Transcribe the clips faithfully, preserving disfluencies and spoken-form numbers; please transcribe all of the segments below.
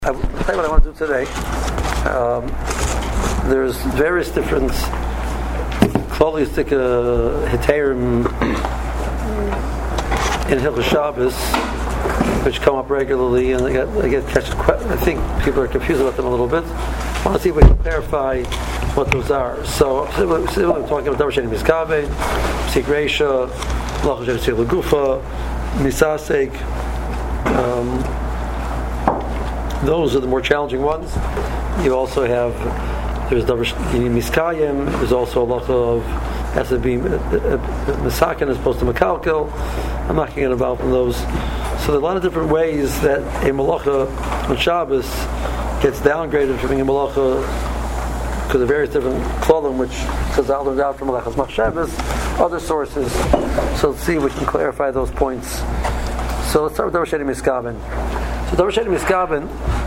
I will tell you what I want to do today. Um, there's various different holistic heterim in Hilchos Shabbos which come up regularly, and I get, I get catch. I think people are confused about them a little bit. I want to see if we can clarify what those are. So, we're talking about Davar Sheni Miskaven, Psik Reisha, Malach Sheni Lagufa, Misasek. Um, Those are the more challenging ones. You also have, there's Davar Sheni Miskayim, there's also a lot of, has to be Misakin as opposed to Mekalkel. I'm not going to get involved in those. So there are a lot of different ways that a Malacha on Shabbos gets downgraded from being a Malacha because of various different clothing, which says I learned out from Malachas Machshavos, other sources. So let's see if we can clarify those points. So let's start with Davar Sheni Miskaven. So Davar Sheni Miskaven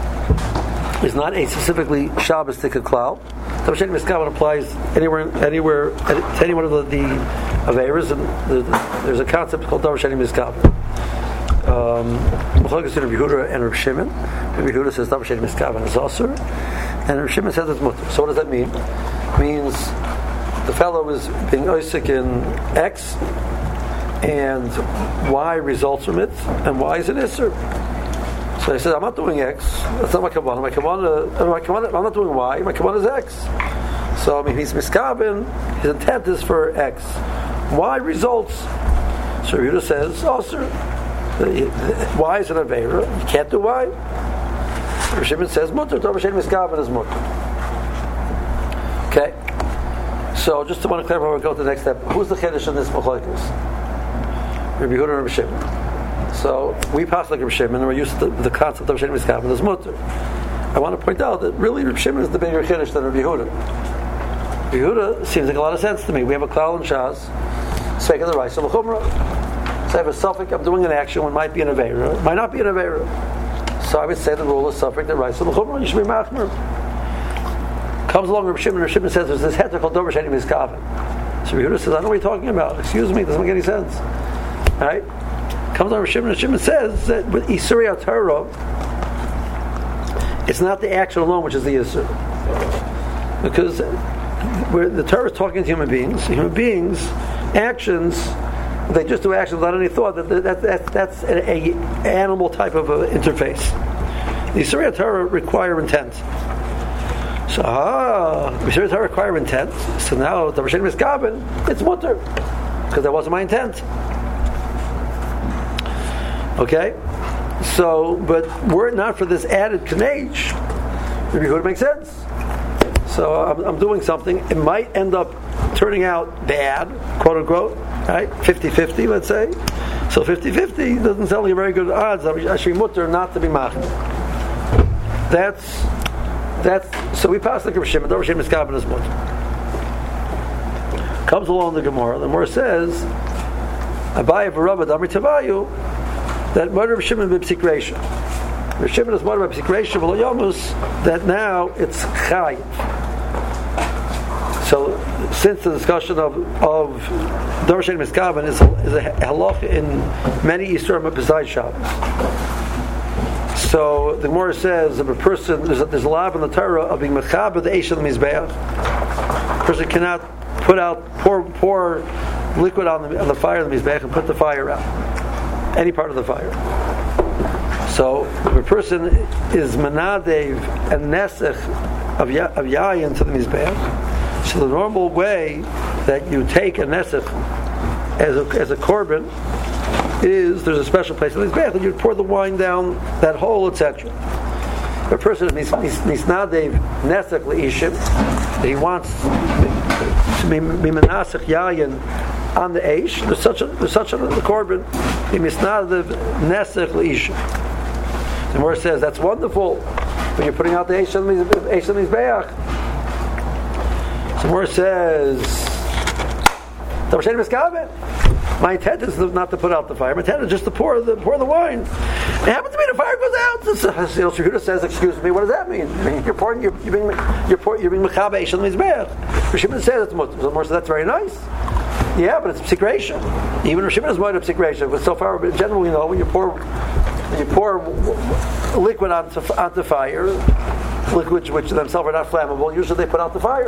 is not a specifically Shabbos-tic klal. Davar Sheni Miskaven applies anywhere, anywhere to any one of the, the Averas, and the, the, there's a concept called Davar Sheni Miskaven. Um, Rabbi Yehuda and Rabbi Shimon. Rabbi Yehuda says Davar Sheni Miskaven is Asur, and Rabbi Shimon says it's Mutter. So what does that mean? It means the fellow is being Oisik in X, and Y results from it, and Y is an Isser. So he says, I'm not doing X. That's not my kavanah. My kavanah, my kavanah, I'm not doing Y. My kavanah is X. So I mean, he's miskaven. His intent is for X. Y results. So Yehuda says, oh, sir, Y is an aveira. You can't do Y. Rabbi Shimon says, mutter. Davar Sheni Miskaven is mutter. Okay. So just to want to clarify, we'll go to the next step. Who's the chiddush in this machlokes? Rabbi Yehuda and Rabbi Shimon. So we pass like Rabbi Shimon, and we're used to the, the concept of Sheni Miskaven as mutter. I want to point out that really Rabbi Shimon is the bigger chiddush than Rabbi Yehuda. Rabbi Yehuda seems like a lot of sense to me. We have a klal and shas, speak of the rice of l'chumra. So I have a suffix. I'm doing an action when it might be an aveira, it might not be an aveira. So I would say the rule is suffix the rice of l'chumra. You should be machmer. Comes along Rabbi Shimon. Rabbi Shimon says there's this heter called Davar Sheni Miskaven. So Rabbi Yehuda says I don't know what you're talking about. Excuse me, it doesn't make any sense. All right. Comes on Shimon, and Shimon says that with Isurei HaTorah, it's not the action alone which is the Isur. Because where the Torah is talking to human beings, human beings, actions, they just do actions without any thought. That, that, that That's an a animal type of a interface. The Isurei HaTorah require intent. So, ah, Isurei HaTorah require intent. So now, Davar Sheni Miskaven, it's mutter. Because that wasn't my intent. Okay, so but were it not for this added knage, Rabbi Yehuda makes sense. So I'm, I'm doing something. It might end up turning out bad, quote unquote, right? fifty-fifty, let's say. So fifty-fifty doesn't sound like a very good odds. I should be mutter not to be machmer. That's that's. So we pass the Rabbi Shimon. Davar Sheni Miskaven is mutter. Comes along the Gemara. The Gemara says, Abaye v'Rabba Damri Tavayu. That murder of Shimon b'Psik Reisha. Rav Shimon is murder b'Psik Reisha v'lo Yomus, that now it's Chayiv. So, since the discussion of of Davar Sheni Miskaven is a, is a halach in many Yisurim besides Shabbos. So the Gemara says if a person there's a, there's a law in the Torah of being mechaber the eish of the mizbeach. A person cannot put out pour pour liquid on the on the fire of the mizbeach and put the fire out. Any part of the fire. So if a person is manadev and nesech of, ya, of yayin to the mizbeach, so the normal way that you take a nesech as a, as a korban is there's a special place in the mizbeach and you pour the wine down that hole, et cetera. If a person is misnadev nesech leishim, that he wants to be menasech yayin on the eish, there's such a there's such a korban. He misnadev nesech leishim. The Gemara says that's wonderful when you're putting out the eish of the mizbeach. The Gemara says, Davar Sheni Miskaven. My intent is not to put out the fire. My intent is just to pour the pour the wine. It happens to be the fire goes out. You know, Yehuda says, "Excuse me, what does that mean? I mean you're pouring, you're, you're being, you're pouring, you're being mechaber eish of the mizbeach." Rav Shimon says it's mutter. The Gemara says that's very nice. Yeah, but it's Psik Reisha. Even Rav Shimon is more than Psik Reisha. But so far, in general, you know, when you pour You pour liquid onto, onto fire, liquids which themselves are not flammable. Usually they put out the fire.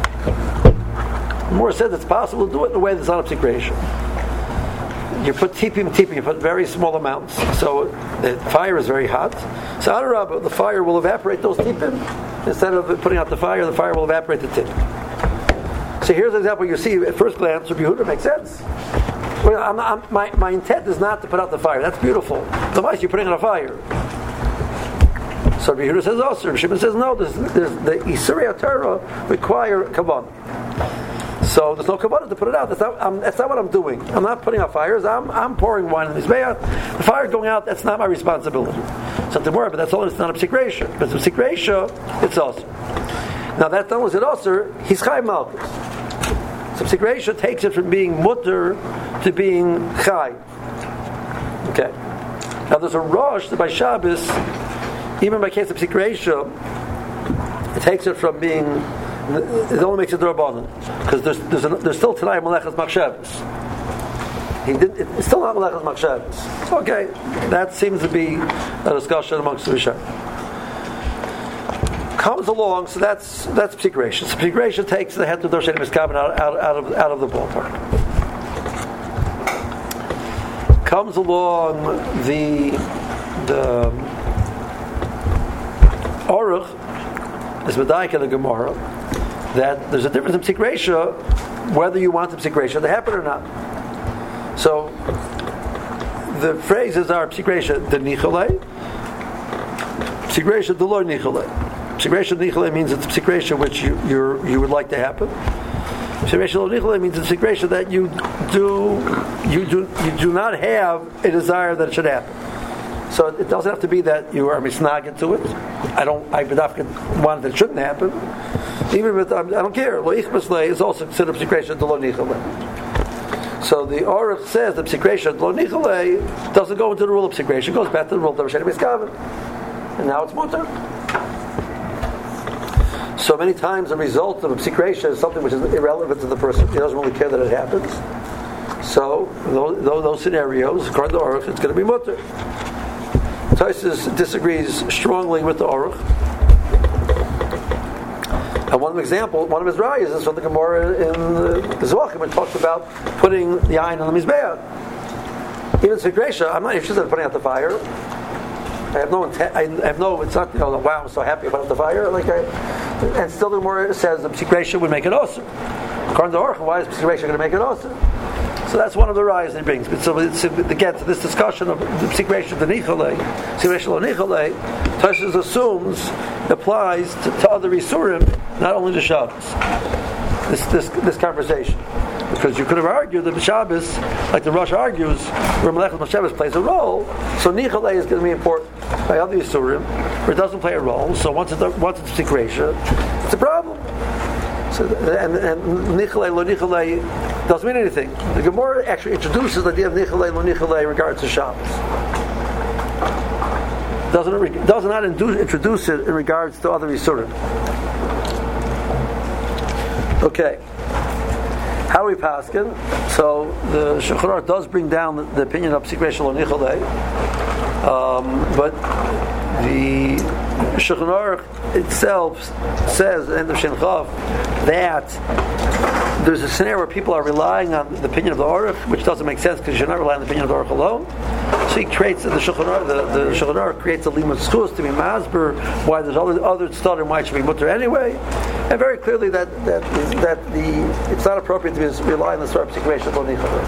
More says it's possible to do it in a way that's not a psik reisha. You put tipim, tipim, you put very small amounts. So the fire is very hot. So Adarabah, the fire will evaporate those tipim. Instead of putting out the fire, the fire will evaporate the tip. So here's an example you see at first glance. Rabbi Yehuda makes sense. Well, I'm, I'm, my, my intent is not to put out the fire. That's beautiful. The mice you're putting on a fire. So Rabbi Yehuda says also. Rabbi Shimon says no. There's, there's, the Isurei HaTorah require kavanah. So there's no kavanah to put it out. That's not, um, that's not what I'm doing. I'm not putting out fires. I'm, I'm pouring wine in the mizbeach. The fire going out, that's not my responsibility. Something more, but that's all. It's not a psik reisha. But it's a psik reisha, it's also. Now that not only is it also, he's chai malchus. So psik reisha takes it from being mutter to being chai. Okay. Now there's a rush that by Shabbos, even by case of psik reisha, it takes it from being. It only makes it Rabbanan because there's there's, a, there's still tonight Malechas Machshavos. He did it, it's still not Malechas Machshavos. Okay, that seems to be a discussion amongst the Rishon. Comes along, so that's that's psik reisha. So psik reisha takes the head to Dorshet Miskaven out, out out of out of the ballpark. Comes along the the Aruch is Medaik in the Gemara. That there's a difference in psik reisha whether you want the psik reisha to happen or not. So the phrases are psik reisha de nichalei, psik reisha de lo nichalei. Psik reisha de nichalei means it's psik reisha which you you're, you would like to happen. Psik reisha de lo nichalei means it's psik reisha that you do you do you do not have a desire that it should happen. So it doesn't have to be that you are misnaged to it. I don't. I want that it shouldn't happen. Even with I don't care. Lo ichmaslei is also considered psik reisha de lo nichalei. So the Aruch says that psik reisha de lo nichalei doesn't go into the rule of psik reisha. It goes back to the rule of Dorshet Miskaven, and now it's mutter. So many times the result of a psik reisha is something which is irrelevant to the person. He doesn't really care that it happens. So those, those scenarios, according to Aruch, it's going to be mutter. Tosfos disagrees strongly with the Aruch. And one example, one of his rayas is from the Gemara in the Zvachim, it talks about putting the ayin on the mizbeach. Even psik reisha, I'm not interested in putting out the fire. I have no intent. I have no. It's not. You know, wow, I'm so happy about the fire. Like, I, and still the Gemara says the psik reisha would make it also. According to Aruch, why is psik reisha going to make it also? So that's one of the rayas that he brings. But so it's, to get to this discussion of the psik reisha de nichalei, psik reisha lo nichalei, Tosfos assumes applies to, to other isurim, not only to Shabbos. This this this conversation, because you could have argued that Shabbos, like the Rosh argues, where Malechas Machshavos plays a role, so nichalei is going to be important by other isurim, where it doesn't play a role. So once it's once it's psik reisha, it's a problem. So, and and nichalei lo nichalei doesn't mean anything. The Gemara actually introduces the idea of nichalei lo nichalei in regards to Shabbos. Doesn't does not induce, introduce it in regards to other isurim. Okay, how do we paskin? So the Shulchan Aruch does bring down the, the opinion of psik reisha lo nichalei, um, but the Shulchan Aruch itself says, end of Shin Chav, that there's a scenario where people are relying on the opinion of the Aruch, which doesn't make sense because you're not relying on the opinion of the Aruch alone. So he creates the Shulchan Aruch, the, the Shulchan Aruch creates a limud schus to be masber, why there's other other study why it should be mutter anyway, and very clearly that that that the it's not appropriate to be relying on the sort of psik reisha lo nichalei.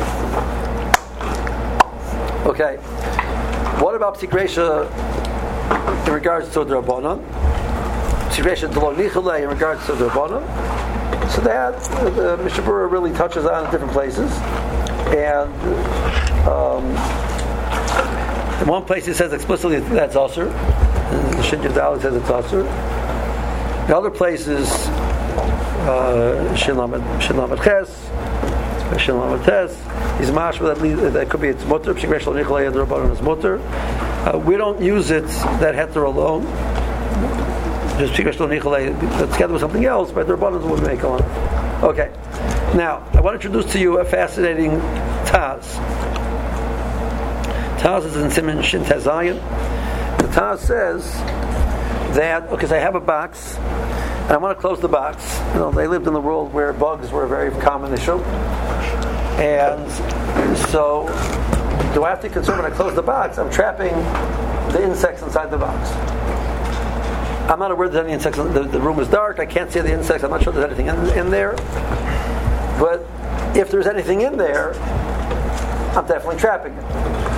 Okay, what about psik reisha in regards to the Rabbanon? Psik reisha de lo nichalei in regards to the Rabbanon. So that the Mishnah Berurah really touches on in different places, and um, in one place it says explicitly that's Asur. The Shin Yud Dalet says it's Asur. In other places, Shin Lamed Ches, Shin Lamed Tes, is mashma that that could be it's mutter. Psik reisha lo nichalei the Rabbanon is mutter. We don't use it that heter alone. Just psik reisha lo nichalei together with something else, but the Rabbanon would make on. Okay. Now I want to introduce to you a fascinating Taz. Taz is in Siman Shin Tezayin. The Taz says that, because I have a box, and I want to close the box. You know, they lived in the world where bugs were a very common issue. And so, do I have to be concerned when I close the box? I'm trapping the insects inside the box. I'm not aware there's any insects. The, the room is dark. I can't see the insects. I'm not sure there's anything in, in there. But if there's anything in there, I'm definitely trapping it.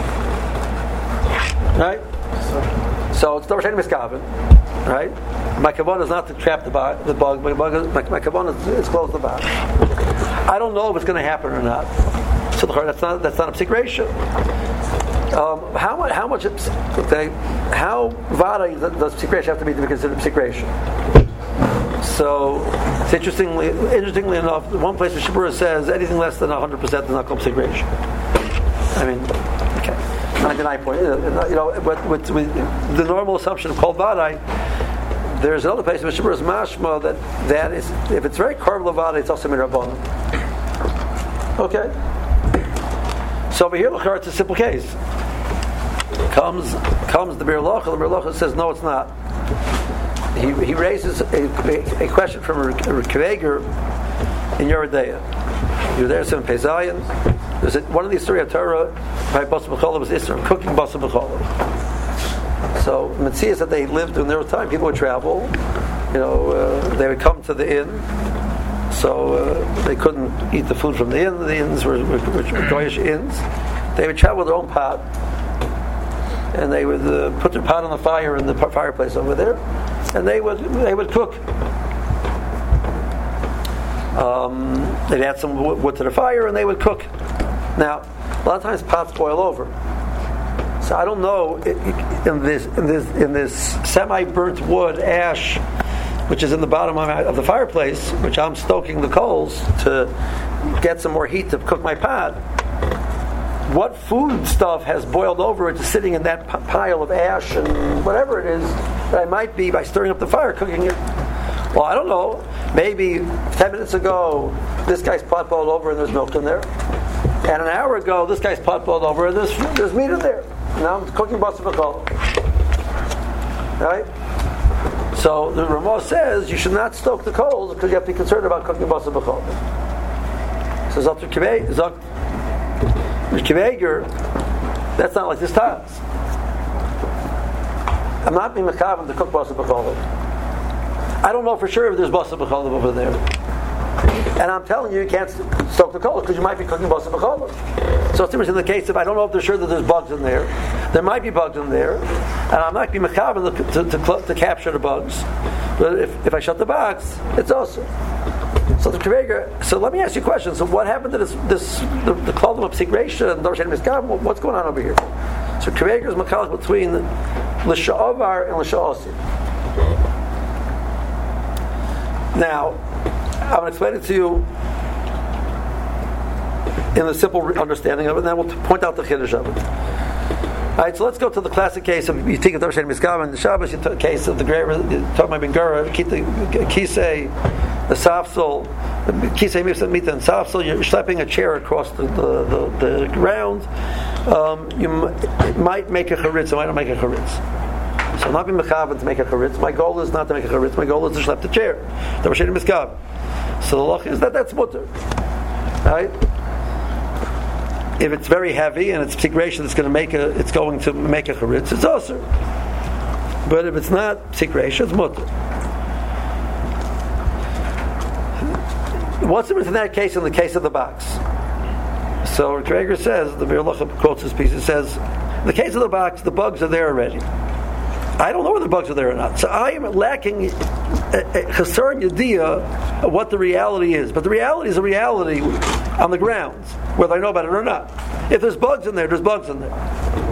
Right? So it's Davar Sheini Miskaven. Right? My kavanah is not to trap the, bo- the bug. My, bug is, my, my kavanah is, is close the box. I don't know if it's going to happen or not. So that's not that's not a psik ratio. Um, how much? How much? Okay, how vada does psik ratio have to be to be considered psik ratio? So, it's interestingly, interestingly enough, one place the Shibura says anything less than one hundred percent is not called psik ratio. I mean, okay, ninety-nine point. You know, with, with, with the normal assumption of kol vadai, there's another place where Shibura is mashma that that is, if it's very korban vadai, it's also mirabbanan. Okay. So over here, it's a simple case. Comes, comes the Bir Locha. The Bir Locha says, no, it's not. He he raises a, a, a question from Rekaveger in Yeridea. You're there, some Pezayin. There's a, one of these three Torah by Basa B'cholah was Isra, cooking Basa B'cholah. So Mitzvah is that they lived in their time. People would travel. You know, uh, they would come to the inn. So uh, they couldn't eat the food from the inn. The inns were, were, were, were Goyish inns. They would travel with their own pot, and they would uh, put their pot on the fire in the fireplace over there, and they would they would cook. Um, they'd add some wood to the fire, and they would cook. Now, a lot of times pots boil over, so I don't know in this in this in this semi-burnt wood ash, which is in the bottom of, my, of the fireplace, which I'm stoking the coals to get some more heat to cook my pot. What food stuff has boiled over into sitting in that p- pile of ash and whatever it is that I might be, by stirring up the fire, cooking it? Well, I don't know. Maybe ten minutes ago, this guy's pot boiled over and there's milk in there. And an hour ago, this guy's pot boiled over and there's, there's meat in there. Now I'm cooking basa b'cholah. Right? So the Ramah says you should not stoke the coals because you have to be concerned about cooking basa b'cholah. So Zot Rekaveger, that's not like this Taz. I'm not being mekavim to cook basa b'cholah. I don't know for sure if there's basa b'cholah over there. And I'm telling you, you can't stoke the coals because you might be cooking basa b'cholah. So it's in the case of I don't know if they're sure that there's bugs in there. There might be bugs in there, and I'm not being mekavim to, to, to, to capture the bugs. But if, if I shut the box, it's also. So the Rekaveger. So let me ask you a question. So what happened to this? This the, the clothing of psik ratio and Davar Sheini Miskaven? What's going on over here? So Rekaveger is makalik between l'sha'avar and l'sha'osim. Now, I'm going to explain it to you in a simple understanding of it, and then we'll point out the chiddush of it. All right, so let's go to the classic case of you think of Davar Sheini Miskaven, the Shabbos, you take case of the great talking about Ben Gura, the Kisei, the Safsel, the Kisei Mita and Safsel. You're schlepping a chair across the the, the, the ground. Um, you m- it might make a charitz, it might not make a charitz. So I'm not being mechavan to make a charitz. My goal is not to make a charitz. My goal is to schlepp the chair. Davar Sheini Miskaven. So the loch is that that's mutter, right? If it's very heavy and it's psik ratio that's going to make a, it's going to make a charitz, it's also. But if it's not psik ratio, it's mutter. What's the difference in that case and the case of the box? So Rekaveger says, the Bir Locha quotes this piece. It says, in the case of the box, the bugs are there already. I don't know whether the bugs are there or not. So I am lacking a chasar yediyah of what the reality is. But the reality is a reality on the grounds, whether I know about it or not. If there's bugs in there, there's bugs in there.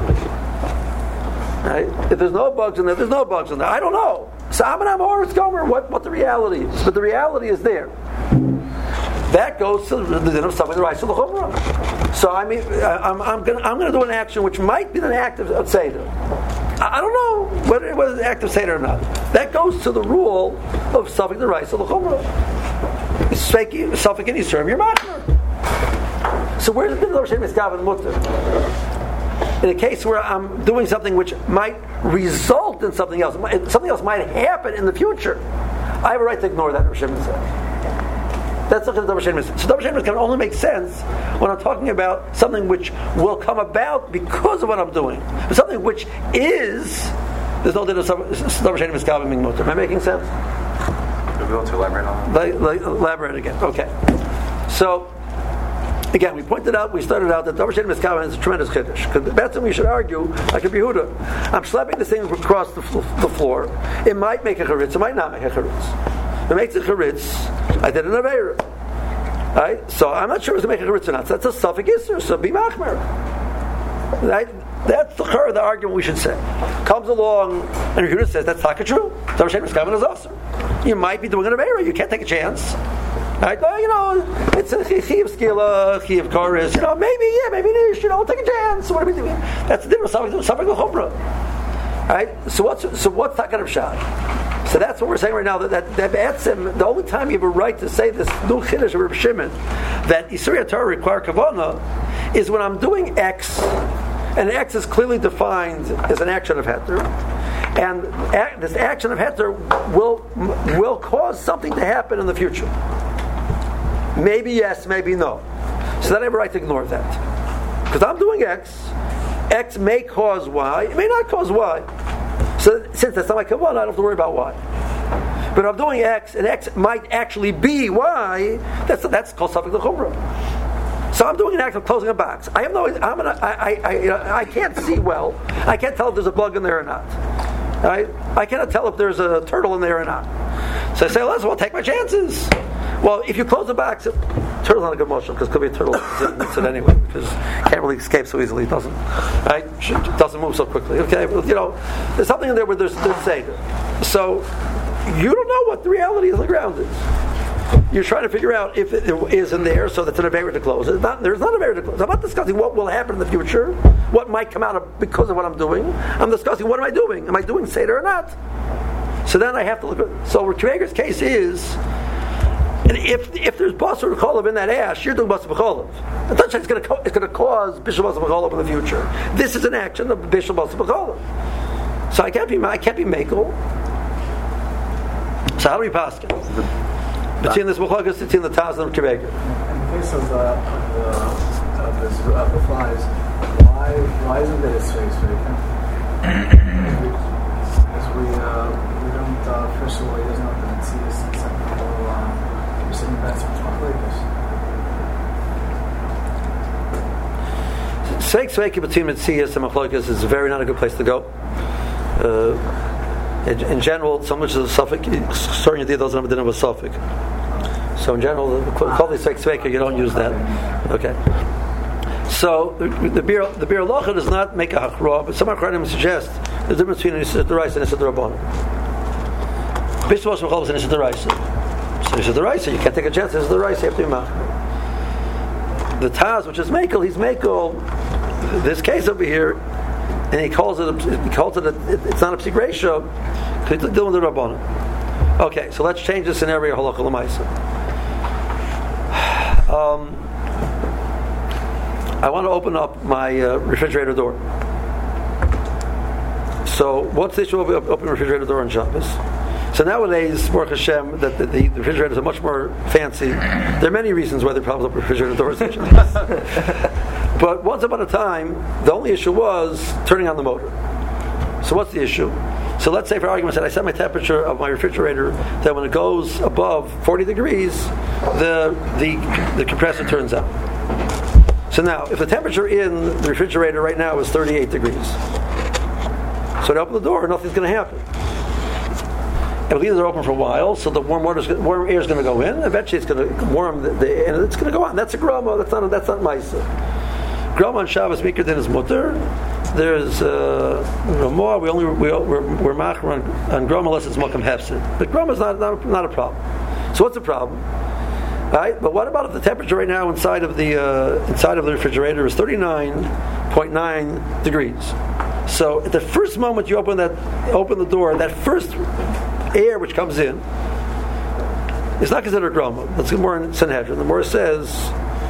Right? If there's no bugs in there, there's no bugs in there. I don't know. So I'm an Amoritz Gomer, what what the reality is. But the reality is there. That goes to the din of something the right to the chumrah. So I mean, I'm I'm going I'm going to do an action which might be an act of seder. I don't know whether it was an act of seder or not. That goes to the rule of something the right to the chumrah. Suffolk and Yisrael, you're machmer. So where's the din of Davar Sheini Miskaven mutter? in a case where I'm doing something which might result in something else, something else might happen in the future, I have a right to ignore that, Rav Shimon said. That's what the Davar Shein is. So Davar Shein can only make sense when I'm talking about something which will come about because of what I'm doing. But something which is, there's no Davar Shein is Kalvim being Mutter. Am I making sense? You'll be able to elaborate on that? Like, like, elaborate again. Okay. So, again, we pointed out, we started out that Davar Shein Miskavan is a tremendous chiddush. Because that's when we should argue, like a Yehuda. I'm slapping this thing across the, the floor. It might make a charitz, it might not make a charitz. If it makes a charitz, I did an aveira. Right? So I'm not sure if it's going to make a charitz or not. So that's a suffix isser, so be machmer. Right? That's the chur, the argument we should say. Comes along, and Yehuda says, that's not true. Davar Shein Miskavan is also. You might be doing an aveira, you can't take a chance. Right? Well, you know, it's a chiv skila, chiv chorus. You know, maybe, yeah, maybe it is. You know, take a chance. What are we doing? That's the difference. Something with chumrah. Right? So what's so what's takat of shad? So that's what we're saying right now. That that, that etzem, the only time you have a right to say this new chiddush of Reb Shimon that Yisrael Torah require kavana is when I'm doing X, and X is clearly defined as an action of heter. And a- this action of heter will will cause something to happen in the future. Maybe yes, maybe no. So then I have a right to ignore that. Because I'm doing X, X may cause Y, it may not cause Y. So since that's not my kavanah, I don't have to worry about Y. But if I'm doing X, and X might actually be Y, that's that's called suffix l'chumrah. So I'm doing an act of closing a box. I have no, I'm gonna, I, I, I, you know, I can't see well. I can't tell if there's a bug in there or not. Right? I cannot tell if there's a turtle in there or not. So I say, well, well, take my chances. Well, if you close the box, turtle's not a good motion because it could be a turtle that it anyway, because it can't really escape so easily. It doesn't, right? It doesn't move so quickly. Okay, well, you know, there's something in there where there's there's Seder. So you don't know what the reality of the ground is. You're trying to figure out if it is in there, so that's an aveira to close. It's not, there's not an aveira to close. I'm not discussing what will happen in the future, what might come out of because of what I'm doing. I'm discussing what am I doing? Am I doing Seder or not? So then I have to look at. So Rekivager's case is. And if if there's basar b'cholav in that ash, you're doing basar b'cholav. I'm not saying it's going to it's going to cause bishul basar b'cholav in the future. This is an action of bishul basar b'cholav. So I can't be I can't be makel. So how do we pass it? Between this b'cholav between the Taz and the Rekivager. In the case of the of the, of this, of the flies, why why isn't it a space vacant? Because we uh, we don't uh, first of all he doesn't have to see this, and second of all. Um, Sveik Sveiki between Metzias and Machlokas is very not a good place to go. Uh, in, in general, so much of the suffix, certain idea doesn't have a dinner with suffix. So in general, call the Sveik Sveiki, you don't use that. Okay. So the beer the beer locha does not make a hachra, but some Acharonim suggest the difference between Nisad D'Oraisa and Nisad D'Rabbanan. Bishul Basar B'cholav is Nisad D'Oraisa. So Nisad D'Oraisa, you can't take a chance. Nisad D'Oraisa, you have to be machmer. The Taz, which is Mekel, he's Mekel. This case over here, and he calls it. A, he calls it. A, it's not a psik ratio. Because he's dealing with the Rabbanan. Okay, so let's change the scenario. Halacha l'maisa. Um, I want to open up my uh, refrigerator door. So, what's the issue of opening the refrigerator door on Shabbos? So nowadays, Baruch Hashem, that the, the, the refrigerators are much more fancy. There are many reasons why they probably open refrigerator doors. But once upon a time, the only issue was turning on the motor. So what's the issue? So let's say, for argument's sake, I set my temperature of my refrigerator that when it goes above forty degrees, the the the compressor turns on. So now, if the temperature in the refrigerator right now is thirty-eight degrees, so to open the door, nothing's going to happen. And these are open for a while, so the warm water, warm air is going to go in. Eventually, it's going to warm the, the and it's going to go on. That's a grama. That's not. A, that's not ma'isa. Grama on Shabbos mikra din is mutter. There's uh, more. We only we, we're we're machmer on, on grama unless it's makam hefsid. But grama is not, not not a problem. So what's the problem? Right? But what about if the temperature right now inside of the uh, inside of the refrigerator is thirty-nine point nine degrees? So at the first moment you open that open the door, that first air which comes in, it's not considered grama. Let's get more in Sanhedrin. The more says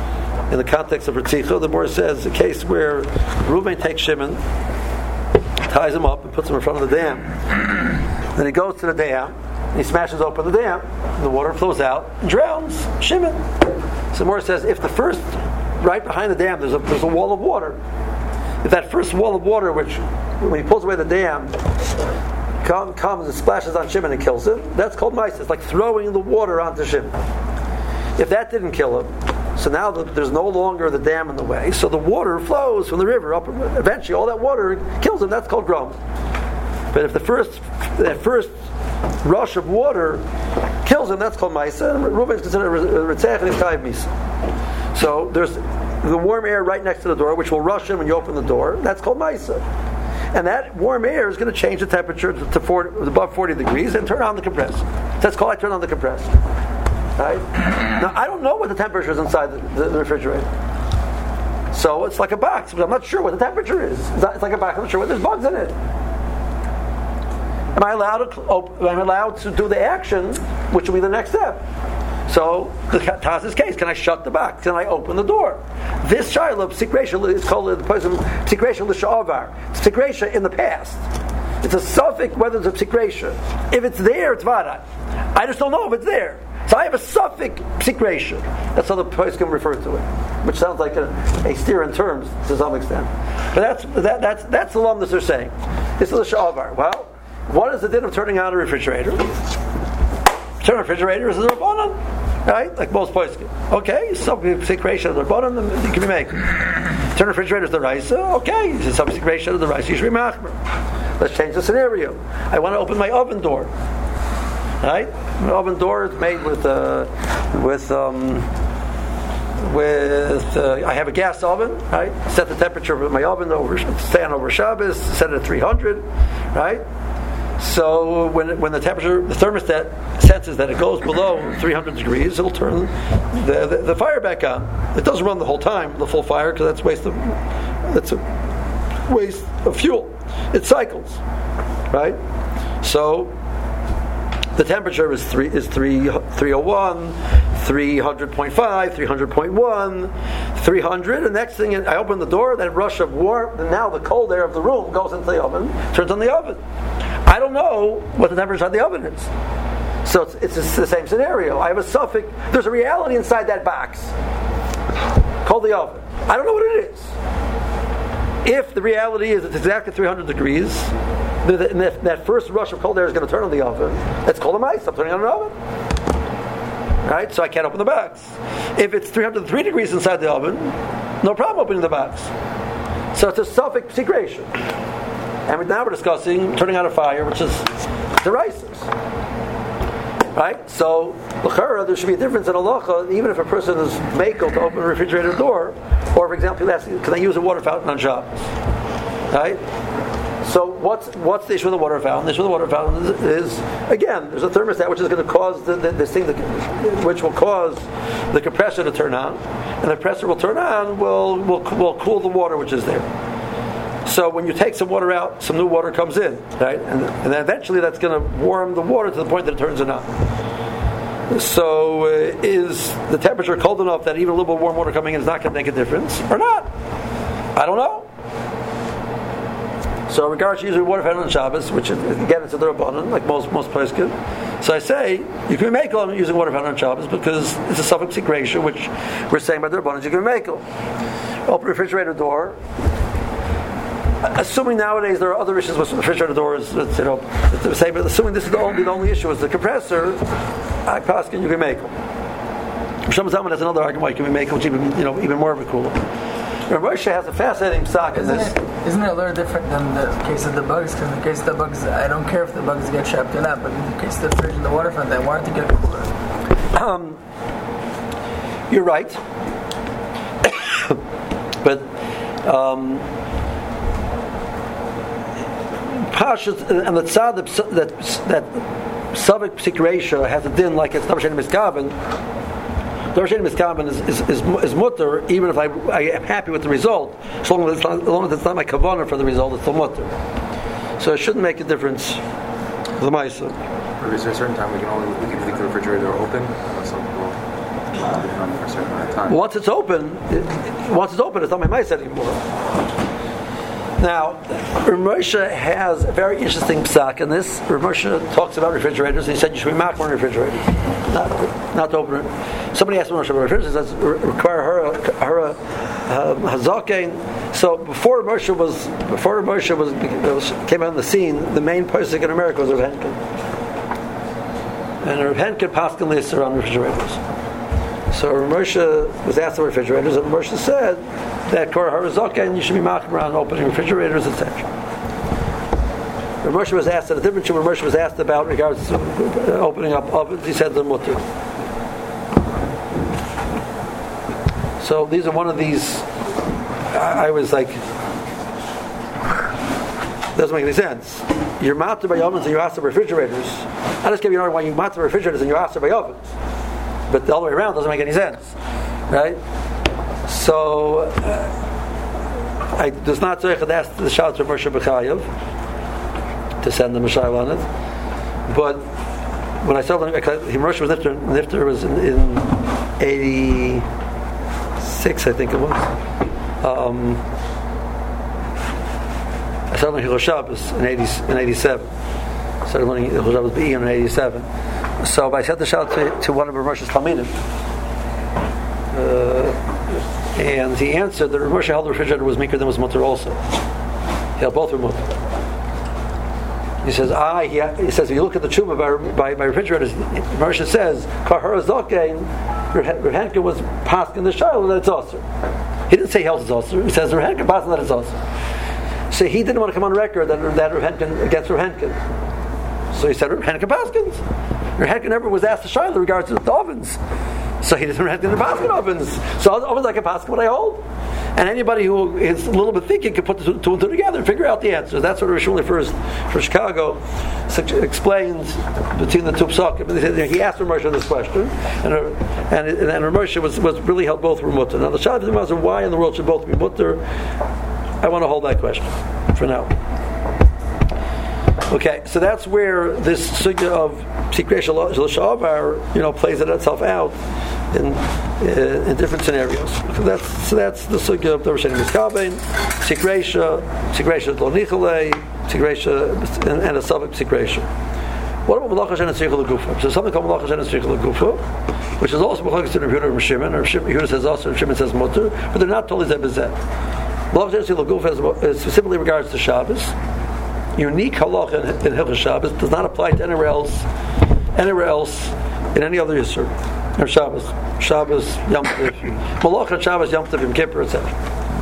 in the context of Ritzicha, the Gemara says a case where Reuben takes Shimon, ties him up, and puts him in front of the dam. Then he goes to the dam, and he smashes open the dam, and the water flows out and drowns Shimon. So the Gemara says, if the first, right behind the dam, there's a there's a wall of water. If that first wall of water, which when he pulls away the dam, come, comes and splashes on Shimon and kills him, that's called Maisa. It's like throwing the water onto Shimon. If that didn't kill him, so now the, there's no longer the dam in the way, so the water flows from the river up. Eventually, all that water kills him. That's called Grom. But if the first that first rush of water kills him, that's called Maisa. And Reuben is considered a Ritzach and he's Chayiv Misa. So there's the warm air right next to the door, which will rush in when you open the door. That's called Maisa. And that warm air is going to change the temperature to, to forty, above forty degrees and turn on the compressor. That's called I turn on the compressor. Right? Now, I don't know what the temperature is inside the, the, the refrigerator. So it's like a box, but I'm not sure what the temperature is. It's, not, it's like a box, I'm not sure what there's bugs in it. Am I allowed to op- am I allowed to do the action, which will be the next step? So the Taz's case, can I shut the box? Can I open the door? This child of Sikresha is called the person Sikresha L'Sha'avar. It's Sikresha in the past. It's a suffix whether it's a Sikresha. If it's there, it's Vada. I just don't know if it's there. So I have a suffix Sikresha. That's how the person can refer to it, which sounds like a, a steer in terms to some extent. But that's that, that's that's the lumdus they're saying. This is a Sha'avar. Well, what is the din of turning on a refrigerator? Turn a refrigerator is a Rabbanan, right? Like most places. Okay, some secretion of the Rabbanan, you can be making. Turn a refrigerator is the rice. Okay, some secretion of the rice. You should be machmer. Let's change the scenario. I want to open my oven door. Right? My oven door is made with uh, with um, with uh, I have a gas oven. Right? Set the temperature of my oven over stay on over Shabbos. Set it at three hundred. Right? So when when the temperature, the thermostat senses that it goes below three hundred degrees, it'll turn the, the, the fire back on. It doesn't run the whole time, the full fire, because that's waste of that's a waste of fuel. It cycles, right? So the temperature is three is three three oh one, three hundred point five, three hundred point one, three hundred. And next thing, I open the door, that rush of warmth, and now the cold air of the room goes into the oven, turns on the oven. I don't know what the temperature of the oven is. So it's, it's the same scenario. I have a suffix. There's a reality inside that box called the oven. I don't know what it is. If the reality is it's exactly three hundred degrees, then that, that first rush of cold air is going to turn on the oven. That's called a mice. I'm turning on an oven. Right? So I can't open the box. If it's three hundred three degrees inside the oven, no problem opening the box. So it's a suffix segregation. And now we're discussing turning on a fire, which is derises. Right? So, l'chara, there should be a difference in halacha, even if a person is makel to open a refrigerator door, or for example, can I use a water fountain on Shabbos? Right? So, what's what's the issue with the water fountain? The issue with the water fountain is, is again, there's a thermostat which is going to cause the, the, this thing, that, which will cause the compressor to turn on, and the compressor will turn on, will will will cool the water which is there. So when you take some water out, some new water comes in, right? And, and then eventually that's going to warm the water to the point that it turns it on. So uh, is the temperature cold enough that even a little bit of warm water coming in is not going to make a difference, or not? I don't know. So regards to using water fountain on Shabbos, which is, again, it's a D'Rabbanan, like most most places do. So I say, you can make on using water fountain on Shabbos because it's a suffix segregation, which we're saying by D'Rabbanan, you can make it. Open refrigerator door. Assuming nowadays there are other issues with the refrigerator doors, you know, the same, but assuming this is the only the only issue is the compressor, I pass you can make them. Shlomo Zalman has another argument why you can make them, which even you know even more of a cooler. Moshe has a fascinating psak in this. It, isn't it a little different than the case of the bugs? Because in the case of the bugs, I don't care if the bugs get trapped or not, but in the case of the fridge and the water fountain, I want it to get cooler. Um, you're right, but. Um, Pashas and the tzad that that Savik Psikresha has a din like it's Darshan Miskavan. Darshan Miskavan is is, is is mutter even if I I am happy with the result. As long as it's not, as long as it's not my kavanah for the result, it's still mutter. So it shouldn't make a difference. The ma'isa. Is there a certain time we can only we can leave the refrigerator open? for a certain amount of time. Once it's open, it, once it's open, it's not my mice anymore. Now, Rav Moshe has a very interesting psak in this. Rav Moshe talks about refrigerators. He said you should be makbar on refrigerators, not not to open it. Somebody asked Rav Moshe about refrigerators. He says require her her hazaken. So before Rav Moshe was before Rav Moshe was, was came on the scene, the main person in America was Rav Henkin, and Rav Henkin paskin lists around refrigerators. So Rav Moshe was asked about refrigerators, and Rav Moshe said that Korah Harazaka, and you should be machmir around opening refrigerators, et cetera. Rav Moshe was asked at a different Rav Moshe was asked about regards to opening up ovens. He said the mutter. So these are one of these. I, I was like, doesn't make any sense. You're matter by ovens and you ask the refrigerators. I just give you an why you matter refrigerators and you ask by ovens, but the other way around doesn't make any sense, right? So, uh, I does not say to ask the Shalosh of Moshe B'chayev to send the Mishal on it. But when I saw him, Moshe was nifter, nifter was in, in eighty-six, I think it was. Um, I started learning Hilchos Shabbos in eighty in eighty-seven. I started learning Hilchos Shabbos B'Iyam in eighty-seven. So I sent the Shalosh to, to one of Rav Moshe's Talmidim. Uh, And he answered that Rav Moshe held the refrigerator was meeker than was mutter also. He held both were mutter. He says, ah, he, he says, if you look at the tshuva by, by, by refrigerators, Rav Moshe says, Kahara Zokein, Rav Henkin was paskin the shayla that it's also. He didn't say he held it's also. He says Rav Henkin paskin that it's also. So he didn't want to come on record that, that Rav Henkin against Rav Henkin. So he said Rav Henkin paskins. Rav Henkin never was asked the shayla in regards to the ovens. So he doesn't have to the basket ovens. So ovens I can pass what I hold. And anybody who is a little bit thinking can put the two and two together and figure out the answers. That's what Rishon first for Chicago explains between the two psakim. He asked Rav Moshe this question, and and and Rav Moshe was, was really held both were mutter. Now the shot of was why in the world should both be mutter. I want to hold that question for now. Okay, so that's where this sugya of Sikresh L'Shavar, you know, plays it itself out in uh, in different scenarios. So that's so that's the sugya of the Rishonim Miskabein, Sikresha, Sikresha Lo Nicholei, Sikresha, and, and a Savik Sikresha. What about Malach Hashem and Tzricha L'Gufa? So something called Malach Hashem and Tzricha L'Gufa, which is also Malach Hashem and Yehuda Shimon, or Yehuda says also, and Shimon says Mutter, but they're not totally Zeh B'Zeh. Malach Hashem and Tzricha L'Gufa is specifically regards to Shabbos. Unique halacha in, in Hilchos Shabbos does not apply to anywhere else, anywhere else in any other Yisur or Shabbos, Shabbos, Yom Tov, Malach Shabbos, Yom Tov, Yom Kippur, et cetera.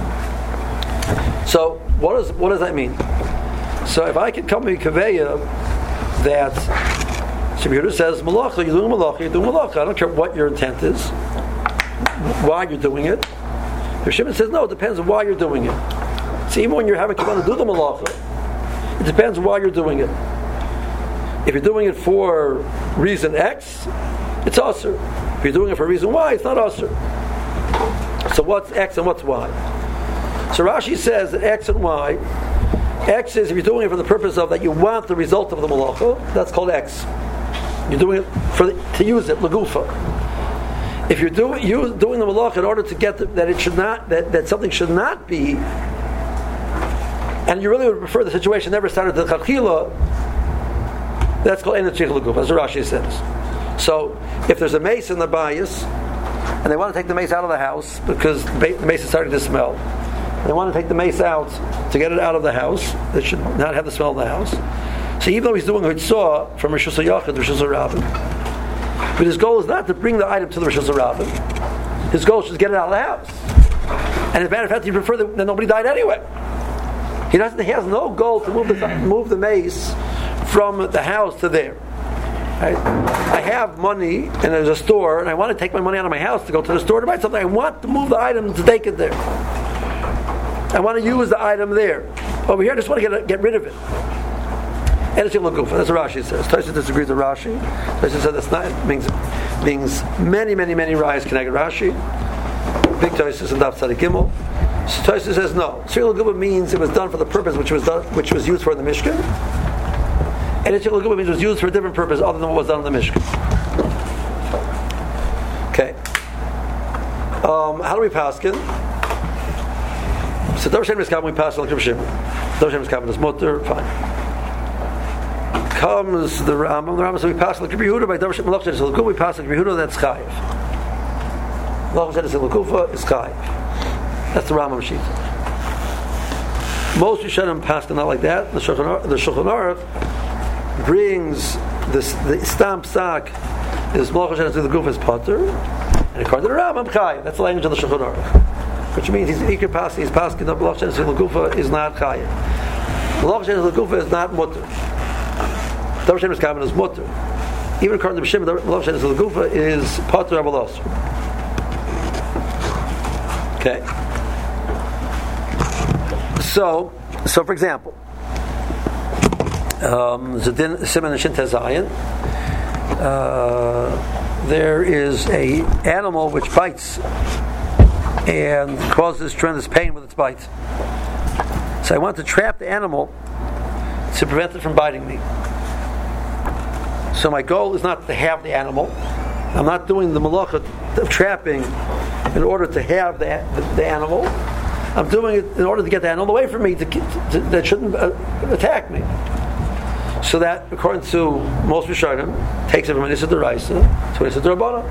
So, what does what does that mean? So, if I could come to Kaveya that Shemira says Malacha, you're doing Malacha, you're doing Malacha. I don't care what your intent is, why you're doing it. If Shimon says no, it depends on why you're doing it. See, even when you're having to do the Malacha, it depends why you're doing it. If you're doing it for reason X, it's Asr. If you're doing it for reason Y, it's not Asr. So what's X and what's Y? So Rashi says that X and Y, X is if you're doing it for the purpose of that you want the result of the malacha, that's called X. You're doing it for the, to use it, lagufa. If you're doing you doing the malacha in order to get the, that it should not that, that something should not be, and you really would prefer the situation never started the chachila, that's called Ein Tzricha L'Gufa, as Rashi says. So, if there's a mace in the bayis, and they want to take the mace out of the house because the mace is starting to smell, they want to take the mace out to get it out of the house. It should not have the smell of the house. So, even though he's doing what he saw from Rosh Hashanah Yachid, Rosh Hashanah, but his goal is not to bring the item to the Rosh Hashanah. His goal is to get it out of the house. And as a matter of fact, he prefer that, that nobody died anyway. He doesn't. He has no goal to move the move the mace from the house to there. Right? I have money and there's a store, and I want to take my money out of my house to go to the store to buy something. I want to move the item to take it there. I want to use the item there. Over here, I just want to get get rid of it. And it's Gufa. That's what Rashi says. Tosfos disagrees with Rashi. Tosfos says that's not it means means many many many rayas connected Rashi. Big Tosfos and Daf Tzadik Gimel. So Tosfos says no. Tzricha L'Gufa means it was done for the purpose which was done, which was used for in the Mishkan. And Tzricha L'Gufa means it was used for a different purpose other than what was done in the Mishkan. Okay. Um, how do we paskin? So Davar Shein Miskabin we pass like Reb Shimon. Davar Shein Miskabin is mutter, fine. Comes the Rambam. The Rambam says we pass like Reb Yehuda by Davar Shein Malach Shein Lukufa. We pass like Reb Yehuda. That's chayiv. Malach Shein Lukufa is chayiv. That's the Rambam sheet. Most Rishonim pass not like that. The Shulchan the Shulchan Aruch brings this the stamp sack is Malach Shein Lukufa is potter, and according to the Rambam chayiv. That's the language of the Shulchan Aruch. Which means he's he could pass he's passing the Malach Shein Lukufa is not chayiv. Malach Shein Lukufa is not mutter. Davar Shein Miskabin is mutter. Even according to Reb Shimon, Malach Shein Lukufa is potter abalos. Okay. So, so for example, um, Zadin Simon and Shin Tezayin. Uh, there is a animal which bites and causes tremendous pain with its bite. So I want to trap the animal to prevent it from biting me. So my goal is not to have the animal. I'm not doing the malacha of trapping in order to have the, the, the animal. I'm doing it in order to get the animal away from me to, to, to, that shouldn't uh, attack me. So that, according to most Rishonim, takes it from an Issa D'Oraisa to an Issa D'Rabbanan.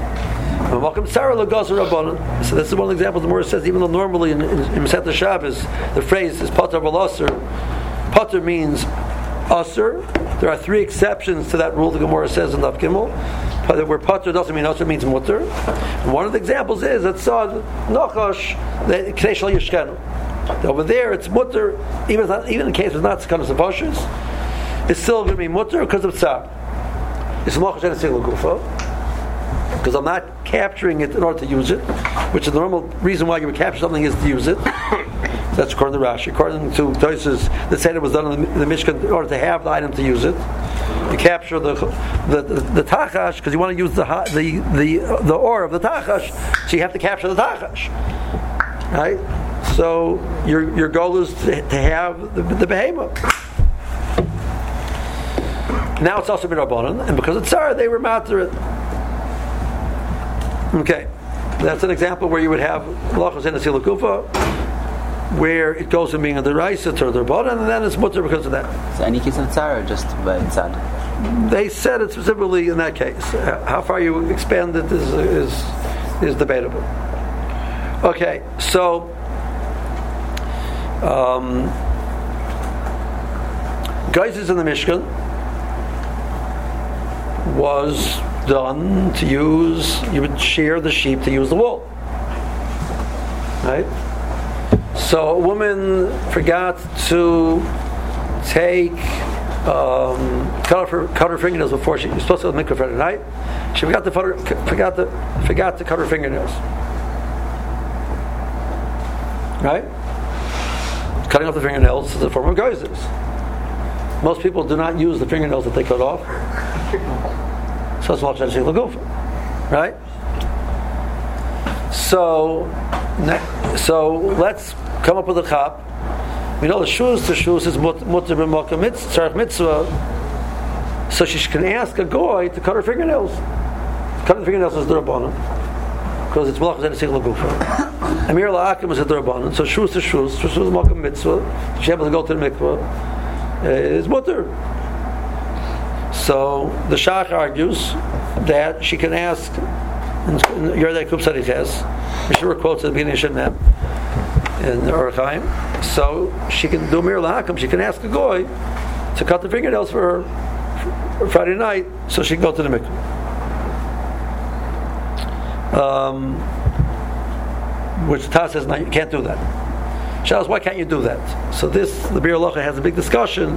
So this is one example. The Gemara says, even though normally in, in, in Masechet Shabbos the phrase is pater b'lasser, pater means usser. There are three exceptions to that rule. The Gemara says in Daf Gimel, where pater doesn't mean usser, it means mutter. And one of the examples is that Sod Nachash the Knei Shel Yishkenu. Over there it's mutter, even not, even in case it's not Sekanos Nefashos, it's still going to be mutter because of Tzar. It's Malach Shein Lukufa. Because I'm not capturing it in order to use it, which is the normal reason why you would capture something is to use it. That's according to Rashi. According to Tosfos, the Seder was done in the, the Mishkan in order to have the item to use it. You capture the the, the, the tachash because you want to use the the the the ore of the tachash, so you have to capture the tachash, right? So your your goal is to, to have the, the behemoth. Now it's also B'Rabbanan, and because it's Tzara, they were matter it. Okay, that's an example where you would have Malachos in a Silakufa, where it goes from being a D'Oraisa to a D'Rabbanan, and then it's mutter because of that. So any case of tzara, or just by tzad? They said it specifically in that case. How far you expand it is is is debatable. Okay, so um, Geizes in the Mishkan was done to use, you would shear the sheep to use the wool, right? So a woman forgot to take um, cut off her cut her fingernails before she was supposed to go to the mikveh Friday night. She forgot to forgot to forgot to cut her fingernails, right? Cutting off the fingernails is a form of geizes. Most people do not use the fingernails that they cut off. So it's Malach Shein Lukufa, right? So, so let's come up with a chap. We know the shus to shus is mutter b'makom mitzvah, mitzvah. So she can ask a goy to cut her fingernails. Cutting the fingernails is D'Rabbanan because it's Malach Shein Lukufa. Amir la'akim is a D'Rabbanan. So shus to shus, shus is makom mitzvah. She happens to go to the mikvah. Is mutter. So the Shach argues that she can ask, Yerdei Kupsari Ches, Mishra quotes at the beginning of Shemem in the Orach Chaim. So she can do Mir Lahakam, she can ask a goy to cut the fingernails for her for Friday night so she can go to the mikveh. Um, which the Taz says, no, you can't do that. Shalos, why can't you do that? So this, the Bir Halacha has a big discussion.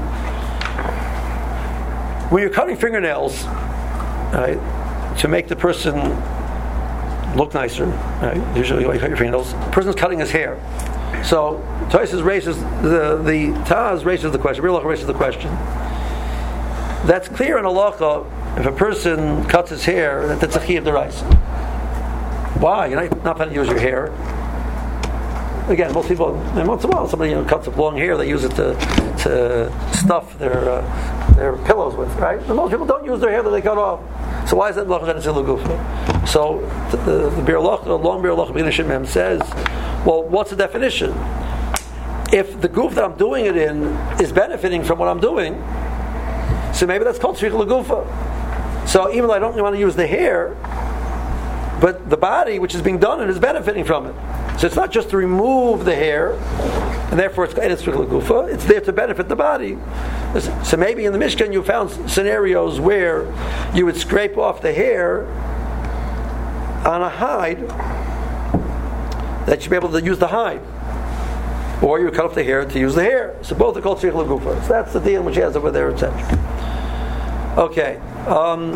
When you're cutting fingernails, right, to make the person look nicer, right? Usually when you cut your fingernails, the person's cutting his hair. So Tosfos raises the the Taz raises the question. Bir Halacha raises the question. That's clear in halacha. If a person cuts his hair, that that's a chiyuv d'oraisa. Why? You're not, not planning to use your hair. Again, most people, and once in a while, somebody you know, cuts up long hair. They use it to to stuff their uh, their pillows with, right? And most people don't use their hair that they cut off. So why is that Malacha Shenetzich L'Gufa? So the, the, the Bir Loch, the long Bir Loch B'Nishim Mem says, well, what's the definition? If the goof that I'm doing it in is benefiting from what I'm doing, so maybe that's called Tzricha L'Gufa. So even though I don't want to use the hair, but the body which is being done and is benefiting from it. So it's not just to remove the hair, and therefore it's Tzricha L'Gufa. It's there to benefit the body. So maybe in the Mishkan you found scenarios where you would scrape off the hair on a hide that you'd be able to use the hide. Or you cut off the hair to use the hair. So both are called Tzricha L'Gufa. So that's the deal which he has over there, et cetera. Okay. Um,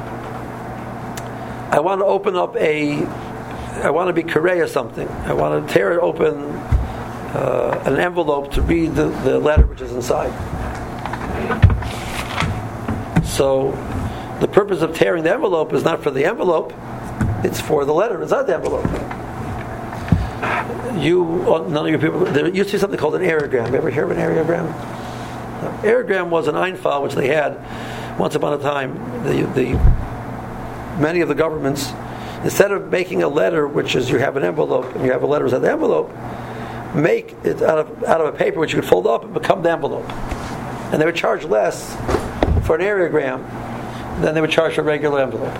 I want to open up a, I want to be Korei or something. I want to tear it open, uh, an envelope to read the, the letter which is inside. So the purpose of tearing the envelope is not for the envelope, it's for the letter inside the envelope. You, none of you people, there used to be something called an aerogram. You ever hear of an aerogram? No. Aerogram was an Einfall which they had once upon a time. The, the many of the governments, instead of making a letter which is you have an envelope and you have a letter inside the envelope, make it out of out of a paper which you could fold up and become the envelope. And they would charge less for an aerogram than they would charge for a regular envelope.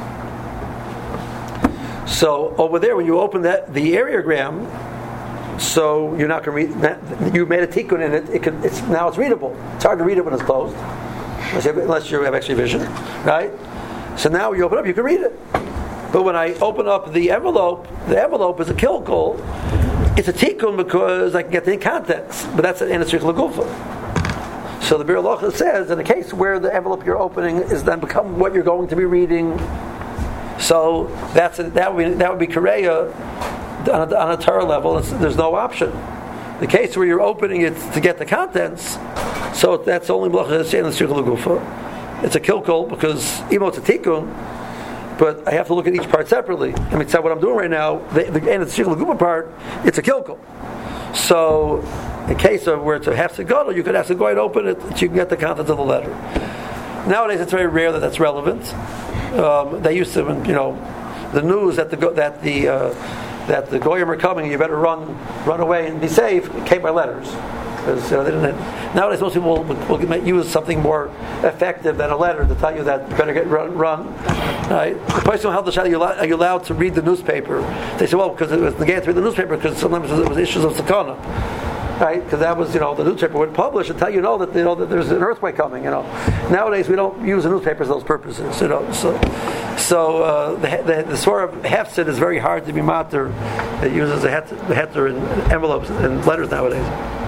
So over there, when you open that the aerogram, so you're not going to read. You made a tikkun in it. It can, it's now it's readable. It's hard to read it when it's closed, unless you have, unless you have extra vision, right? So now when you open up, you can read it. But when I open up the envelope, the envelope is a kilkul. It's a tikkun because I can get the contents, but that's an Tzricha L'Gufa. So the Bir Locha says, in a case where the envelope you're opening is then become what you're going to be reading, so that's a, that would be that would be Korea on a, on a Torah level. It's, there's no option. The case where you're opening it to get the contents, so that's only Malacha Shenetzich L'Gufa. It's a kilkul because even though it's a tikkun, but I have to look at each part separately. I mean, so what I'm doing right now, the, the Tzricha L'Gufa part, it's a kilkul. So, in case of where it's a half segadol, you could have to go and open it, so you can get the contents of the letter. Nowadays, it's very rare that that's relevant. Um, they used to, you know, the news that the that the uh, that the goyim are coming, you better run run away and be safe. It came by letters. Because, you know, they didn't have, nowadays, most people will, will use something more effective than a letter to tell you that you better get run. run right? The person who held the shot, are you, allowed, are you allowed to read the newspaper? They say, well, because it was negated to read the newspaper because sometimes it was issues of sakana. Right, because that was, you know, the newspaper would publish and tell you know that you know that there's an earthquake coming. You know, nowadays we don't use the newspapers for those purposes. You know, so so uh, the the, the sort of hefset is very hard to be mater. It uses the het, the heter in envelopes and letters nowadays.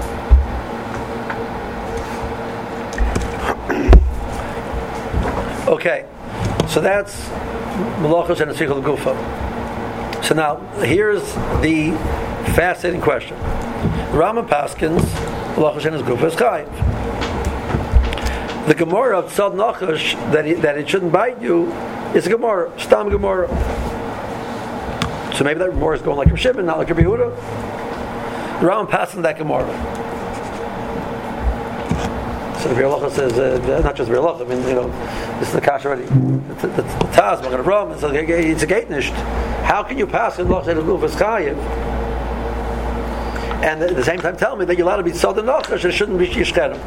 Okay, so that's Malacha Shenetzich L'Gufa. So now here's the fascinating question. Rambam Paskins, Malacha Shenetzich L'Gufa is chayiv. The Gemara of Tzad Nachash that it, that it shouldn't bite you is a Gemara, Stam Gemara. So maybe that Gemara is going like Rav Shimon, not like Rabbi Yehuda. The Rambam Paskins that Gemara. So the Biur Halacha says, uh, not just Biur Halacha, I mean, you know, this is the Kash already. It's the Taz, we're going to run. It's a gate nisht. How can you pass in Malacha Shenetzich L'Gufa chayiv? And at the same time tell me that you're allowed to be Tzad Nachash and it shouldn't be Yishcherim.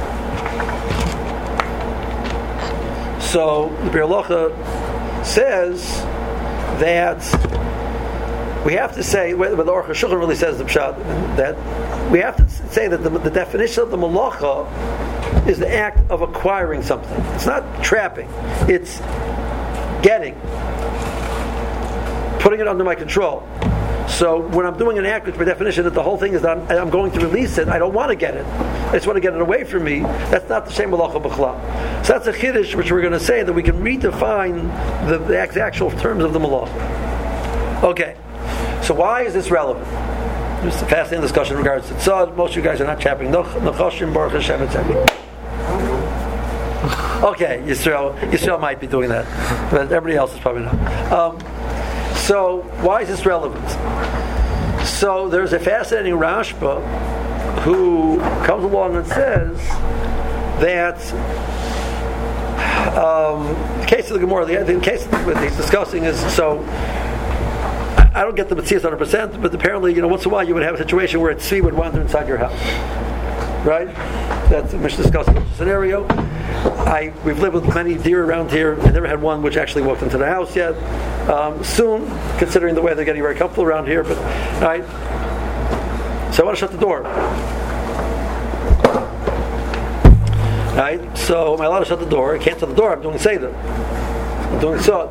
So the Biur Halacha says that we have to say, but the Aruch HaShulchan really says the pshat, that we have to say that the, the definition of the malacha is the act of acquiring something. It's not trapping. It's getting, putting it under my control. So when I'm doing an act, which by definition that the whole thing is that I'm, I'm going to release it, I don't want to get it. I just want to get it away from me. That's not the same malacha b'chlal. So that's a chiddush which we're going to say that we can redefine the, the actual terms of the malacha. Okay. So why is this relevant? There's a fascinating discussion in regards to tzad. Most of you guys are not chapping Nachoshim, Baruch Hashem, et cetera. Okay, Yisrael, Yisrael might be doing that, but everybody else is probably not. Um, so why is this relevant? So there's a fascinating Rashba who comes along and says that um, case of the Gemara, the, the case that he's discussing is so. I, I don't get the Matthias one hundred percent, but apparently, you know, once in a while you would have a situation where a tzvi would wander inside your house, right? That's Mishnah discussing the scenario. I we've lived with many deer around here. I never had one which actually walked into the house yet. Um, soon, considering the way they're getting very comfortable around here, but all right. So I want to shut the door. Right? So am I allowed to shut the door? I can't shut the door. I'm doing Seder. I'm doing Sod.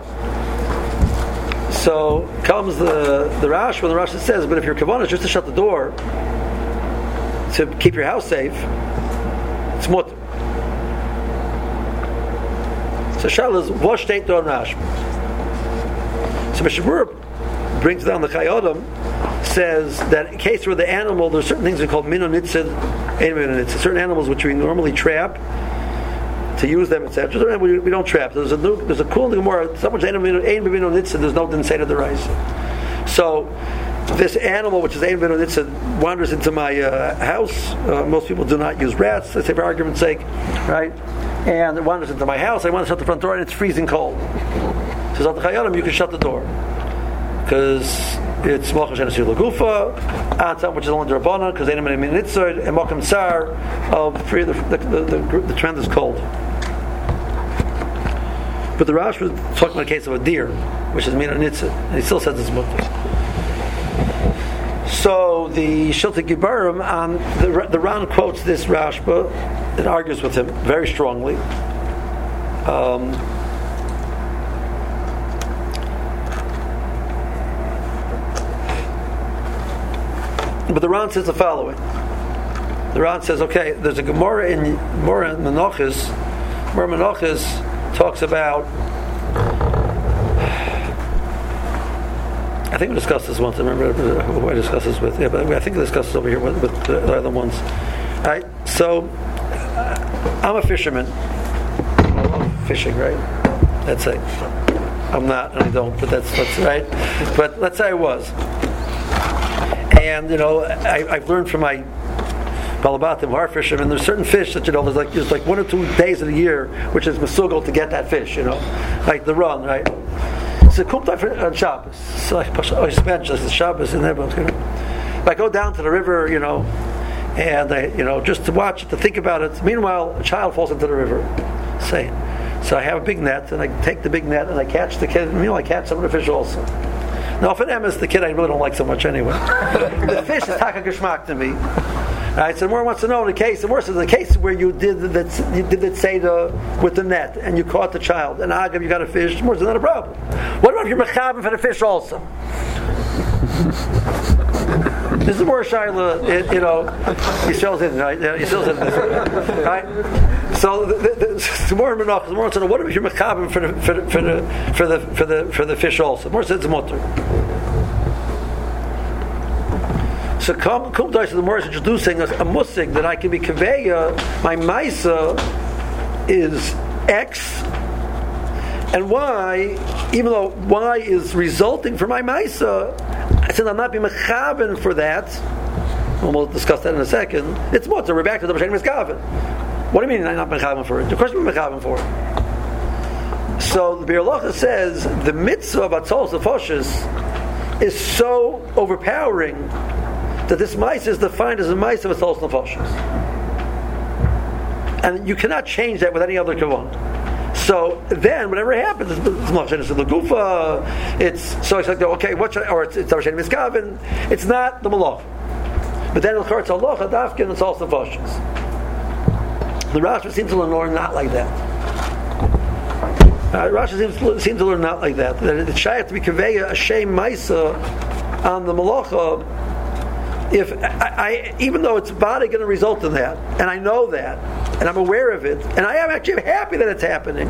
So comes the the Rash when the Rash says, but if your kavanah is just to shut the door to keep your house safe, it's mutter. So Shal is wash state door Rash. So Mishabur brings down the Chayodam, says that in case where the animal, there's certain things we call minonitzid, certain animals which we normally trap to use them, et cetera. We, we don't trap. There's a new, there's a cool in the Gemara. So much minonitzid, there's no din say to the rice. So this animal, which is ein minonitzid, wanders into my uh, house. Uh, most people do not use rats. Let's say for argument's sake, right? And it wanders into my house. I want to shut the front door, and it's freezing cold. Says al Chayalim, you can shut the door because it's Malchus and Asir Lagufa, Atzam, which is only Rabbanan, because they didn't mean Nitzod, and Malchum Tsar of the, the, the, the, the trend is cold. But the Rash was talking about a case of a deer, which is Mina Nitzod, and he still says it's Mutter. So the Shiltei Gibarim, um, the, the Ran quotes this Rashba and argues with him very strongly. Um, But the Ran says the following. The Ran says, okay, there's a Gemara in Gemara Menachos. Gemara Menachos talks about. I think we discussed this once. I remember who I discussed this with. Yeah, but I think we discussed this over here with, with the other ones. All right. So I'm a fisherman. I love fishing, right? Let's say I'm not, and I don't. But that's that's right. But let's say I was. And you know, I, I've learned from my balabatim who are fishermen. There's certain fish that you know there's like there's like one or two days of the year which is mesugal to get that fish. You know, like the run, right? So kumta on Shabbos. So I spent just the Shabbos in there. But I go down to the river, you know, and I you know just to watch it, to think about it. Meanwhile, a child falls into the river. Say, so I have a big net, and I take the big net and I catch the kid. Meanwhile, I catch some of the fish also. Now, for them, as the kid, I really don't like so much anyway. The fish is taka geschmack to me. Right, so the more wants to know the case. The more is the case where you did that, you did that seder with the net and you caught the child, and agav you got a fish. More is not a problem. What about if you're mechaber for the fish also? This is more shaila, you know. Yisrael's in, right? Yisrael's in this, right? So the, the, the more menach, the more wants to know what if you're mechaber for the for the for the for the for the, for the fish also? More says it's mutter. So Kum Dais the more is introducing us a musig that I can be kaveya. My maisa is X, and Y, even though Y is resulting from my maisa, since I'm not being mechaben for that, and we'll discuss that in a second. It's mutter. We're back to the b'shem miskaven. What do you mean I'm not mechaben for it? Of course we're mechaben for it. So the Be'er Halacha says the mitzvah of atzolos nefashos is so overpowering that this mice is defined as a mice of atzolos nefashos, and you cannot change that with any other kavanah. So then, whatever happens, it's malchus in the gufa. It's so it's like okay, what should I, or it's it's darshan miskaven. It's not the malach, but then it's Allah hadafkin and atzolos nefashos. The Rashi seems to learn not like that. Uh, Rashi seems, seems to learn not like that. That it's shayach to be kaveya a shem maisa on the malacha. If I, I, even though it's body going to result in that, and I know that, and I'm aware of it, and I am actually happy that it's happening.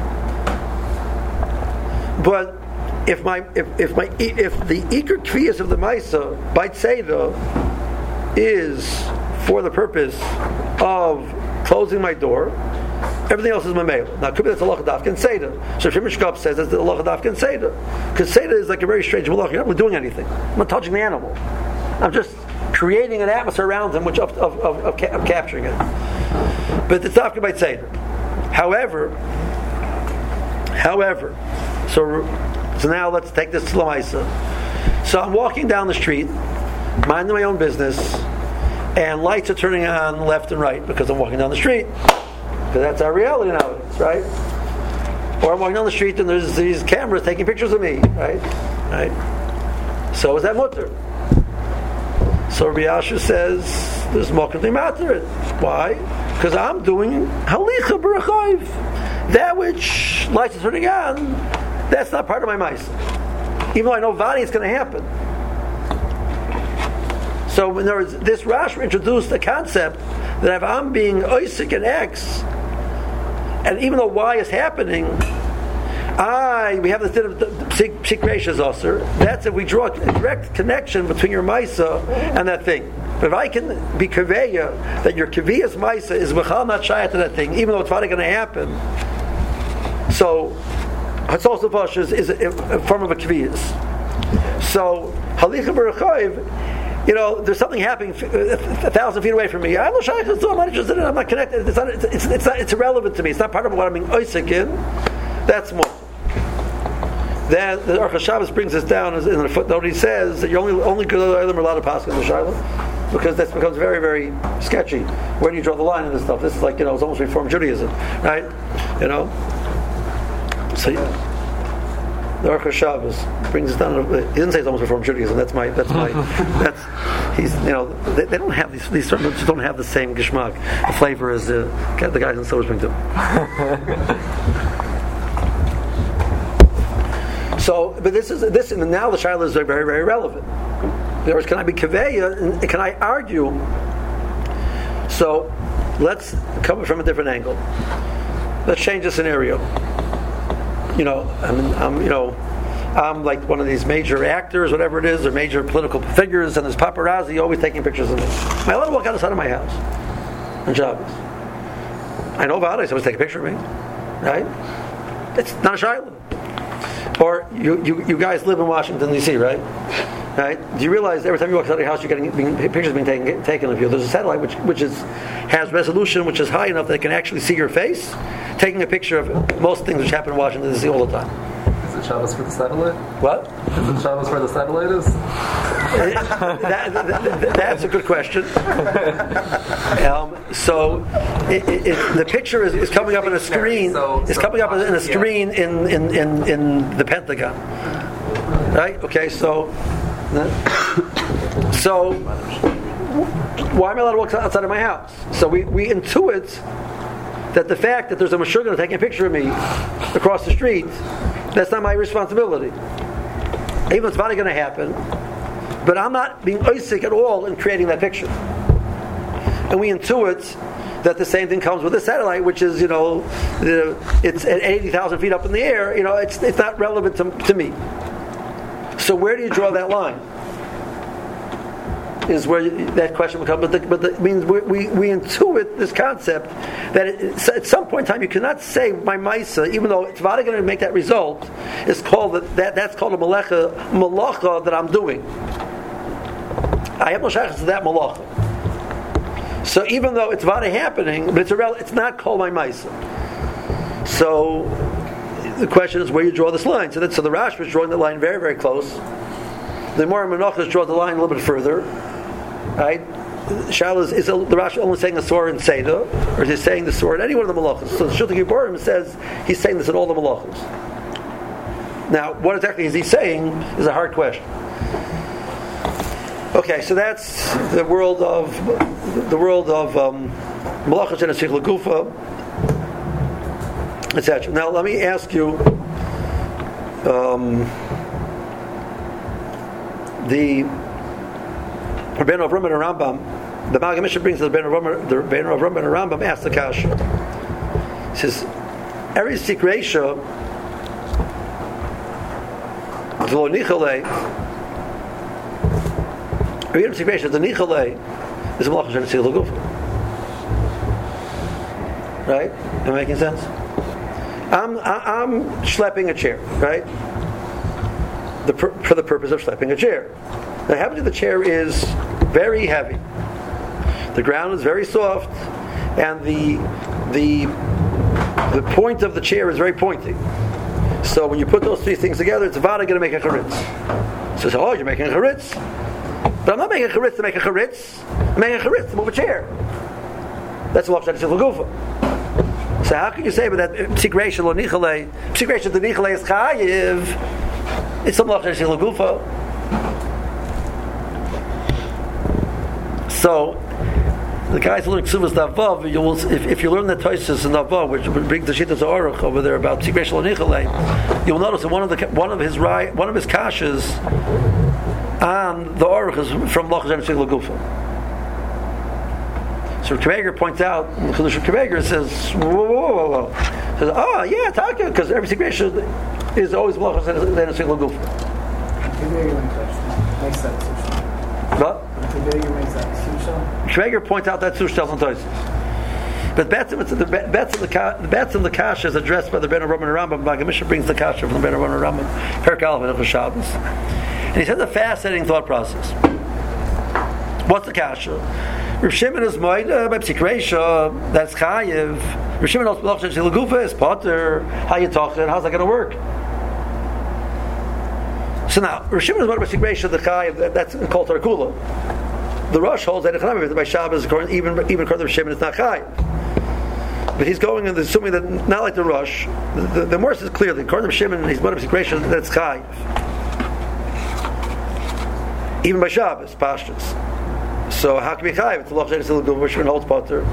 But if my if, if my if the ikar kviyas of the maisa by tzeda is for the purpose of closing my door, everything else is mamela. Now, it could be that's a loch dafkin seder. So Shimon Shkop says that's the loch dafkin seder, because seder is like a very strange malach. You're not really doing anything. I'm not touching the animal. I'm just creating an atmosphere around him, which of of, of, of, ca- of capturing it. But it's dafkin by seder. However, However, so so now let's take this to Lamaisa. So I'm walking down the street, minding my own business, and lights are turning on left and right because I'm walking down the street. Because that's our reality nowadays, right? Or I'm walking down the street and there's these cameras taking pictures of me, right? Right? So is that mutter? So Rabbi Yasha says there's mokum matter. Why? Because I'm doing halicha b'rachayv. That which lights are turning on, that's not part of my ma'isa. Even though I know vani, it's going to happen. So in other words, this Rashi introduced the concept that if I'm being oisik and X, and even though Y is happening, I we have this din of psik reishas aser. That's if we draw a direct connection between your ma'isa and that thing. But if I can be kaveya that your kaviyas ma'isa is mechal not shayat to that thing, even though it's not going to happen. So Hatzos Levash is, is a, a form of a kaviyas. So halicha b'rachayv. You know, there's something happening a thousand feet away from me. I'm not sure. I'm not interested in it. I'm not connected. It's, not, it's, it's, it's, not, it's irrelevant to me. It's not part of what I'm being oisik in. That's more. Then the Aruch HaShabbos brings this down in the footnote. He says that you're only only good are allowed to pass in the Shiloh because that becomes very, very sketchy. Where do you draw the line in this stuff? This is like, you know, it's almost Reform Judaism, right? You know? So, yeah. The Aruch HaShabbos brings us down. He didn't say it's almost Reform Judaism. That's my. That's my. That's. He's. You know. They, they don't have these. These certain don't have the same geschmack, the flavor as the the guys in Silver Spring do. So, but this is this, and now the shaila is very, very relevant. In other words, can I be kaveya and can I argue? So, let's come from a different angle. Let's change the scenario. You know, I'm, I'm, you know, I'm like one of these major actors, whatever it is, or major political figures, and there's paparazzi always taking pictures of me. Am I allowed to walk outside of my house on Shabbos? I know about it. Someone's taking a picture of me, right? It's not a shayla. Or you, you, you guys live in Washington D C, right? Right? Do you realize every time you walk outside your house, you're getting being, pictures being taken taken of you? There's a satellite which which is has resolution which is high enough that it can actually see your face, taking a picture of most things which happen in Washington D C all the time. Is it Shabbos for the satellite? What? Is it Shabbos where the satellite is? that, that, that, that's a good question. Um, so it, it, it, the picture is, is coming up on a screen. So, it's so, coming up on a screen yeah. in, in, in, in the Pentagon. Right? Okay. So, so why am I allowed to walk outside of my house? So we, we intuit that the fact that there's a mashugana taking a picture of me across the street, that's not my responsibility. Even though it's not going to happen, but I'm not being oisik at all in creating that picture. And we intuit that the same thing comes with a satellite, which is, you know, the, it's at eighty thousand feet up in the air. You know, it's it's not relevant to, to me. So where do you draw that line? Is where that question will come. But the, but the, means we, we we intuit this concept that it, at some point in time you cannot say my ma'isa, even though it's not going to make that result. Is called that, that that's called a malacha malacha that I'm doing. I have no shaykhs to that malacha. So even though it's vada happening, but it's irrelevant, it's not called my ma'isa. So the question is where you draw this line. So that so the Rashi is drawing the line very very close. The Moram Menachos draws the line a little bit further. Right? Shaila is, is a, the Rashi only saying the Surah in Seder, or is he saying the Surah in any one of the Malachos? So the Shulchan Gibborim says he's saying this in all the Malachos. Now, what exactly is he saying is a hard question. Okay, so that's the world of the world of um, Malachos and Asich Lagufa, et cetera. Now, let me ask you. Um, the Rabbeinu Avram and Rambam, the Malgam Mishnah brings the Rabbeinu Avram, the Rabbeinu Avram and Rambam asks the kasha. He says, every sikh ratio, the lo nichale, every sikh ratio, the nichale is a malachas and a tzil gufa. Right? Am I making sense? I'm I'm schlepping a chair, right? The, for the purpose of schlepping a chair. Now, happens that the chair is very heavy. The ground is very soft, and the the the point of the chair is very pointy. So when you put those three things together, it's vada going to make a charitz. So, so, oh, you're making a charitz, but I'm not making a charitz to make a charitz. I'm making a charitz to move a chair. That's what I'm saying. So how can you say, but that psikration lo nichale, psikration to nichale is chayiv? It's a malach shel gufa. So the guys who learn Ksuvas Navav, you will, if, if you learn the Toises in Navav, which brings the Shittas Aruch over there about psikration lo nichale, you will notice that one of the one of his one of his kashas on the Aruch is from malach shel gufa. So Kreger points out, the Chiddush of Kreger says, whoa, whoa, whoa, whoa. Says, oh, yeah, Taka, because every situation is always malachas and a single goof. Kreger makes that sushal. What? Kreger makes that sushal. Kreger points out that sushal on Tosis. But Betzim, the Betzim the Betzim the Kasha is addressed by the Ben Roman Rambam. Bagamisha brings the Kasha from the Ben Roman Rambam, Perk Aleph of Shabbos, and he says a fascinating thought process. What's the Kasha? Rav Shimon is moida by psikreisha. That's chayiv. Rav Shimon also belongs to Lagufa is potter. How you talking? How's that going to work? So now Rav Shimon is moida by psikreisha. The chayiv that, that's called Tarkula. The Rosh holds that by Shabbos, even even according to Rav Shimon, it's not chayiv. But he's going and assuming that not like the Rosh. The, the, the Morse is clearly according to Rav Shimon, he's moida by psikreisha. That's chayiv. Even by Shabbos, pashtus. So how can we chayiv? It's a loch she'en still go Shimon holds potter.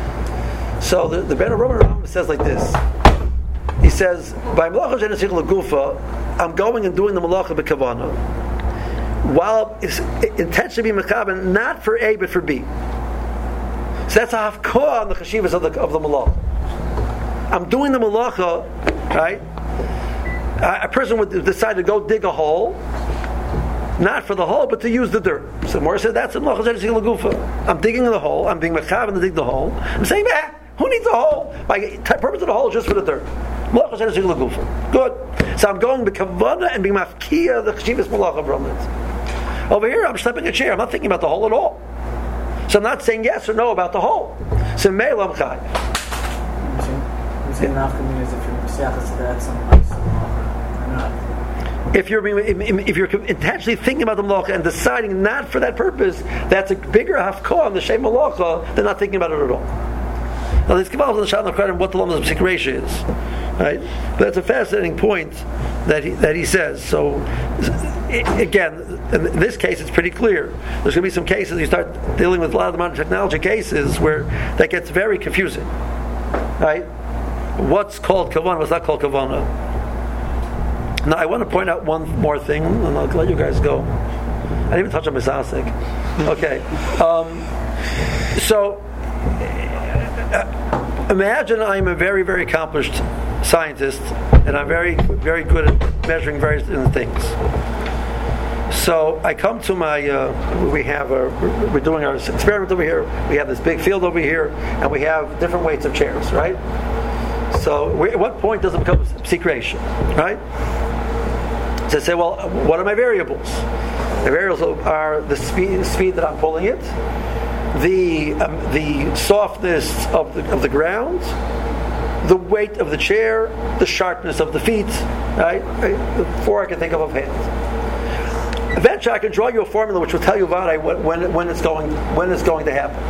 So the, the Ben Roman Rambam says like this. He says, by malacha she'en still gufa, I'm going and doing the malacha b'kavana, while it's intentionally being mechaben, not for A but for B. So that's a hafkoah on the chashivas of the of the malacha. I'm doing the malacha, right? A, a person would decide to go dig a hole. Not for the hole, but to use the dirt. So Morah said, that's a malacha she'en still gufa. I'm digging the hole, I'm being mechaben to dig the hole. I'm saying, eh, who needs a hole? My purpose of the hole is just for the dirt. Malacha she'en still gufa. Good. So I'm going b'kavana and being mafkiya the chashivas malacha from it. Over here, I'm schlepping a chair. I'm not thinking about the hole at all. So I'm not saying yes or no about the hole. So meil I'm chai. You're saying after me as if you're mesiachas to that some ice or not. If you're if you're intentionally thinking about the malacha and deciding not for that purpose, that's a bigger hafkoah on the shem malacha than not thinking about it at all. Now let's give out the shot of what the law of psikreisha is, right? But that's a fascinating point that he that he says. So again, in this case, it's pretty clear. There's going to be some cases you start dealing with a lot of the modern technology cases where that gets very confusing, right? What's called kavanah? What's not called kavanah? Now, I want to point out one more thing, and I'll let you guys go. I didn't even touch on Misasik. Okay. Um, so, uh, imagine I'm a very, very accomplished scientist, and I'm very, very good at measuring various things. So, I come to my, uh, we have a, we're doing our experiment over here, we have this big field over here, and we have different weights of chairs, right? So, we, at what point does it become psikreisha, right? So say, well, what are my variables? The variables are the speed, speed that I'm pulling it, the um, the softness of the of the ground, the weight of the chair, the sharpness of the feet. Right, the four I can think of offhand. Eventually, I can draw you a formula which will tell you about when when it's going when it's going to happen.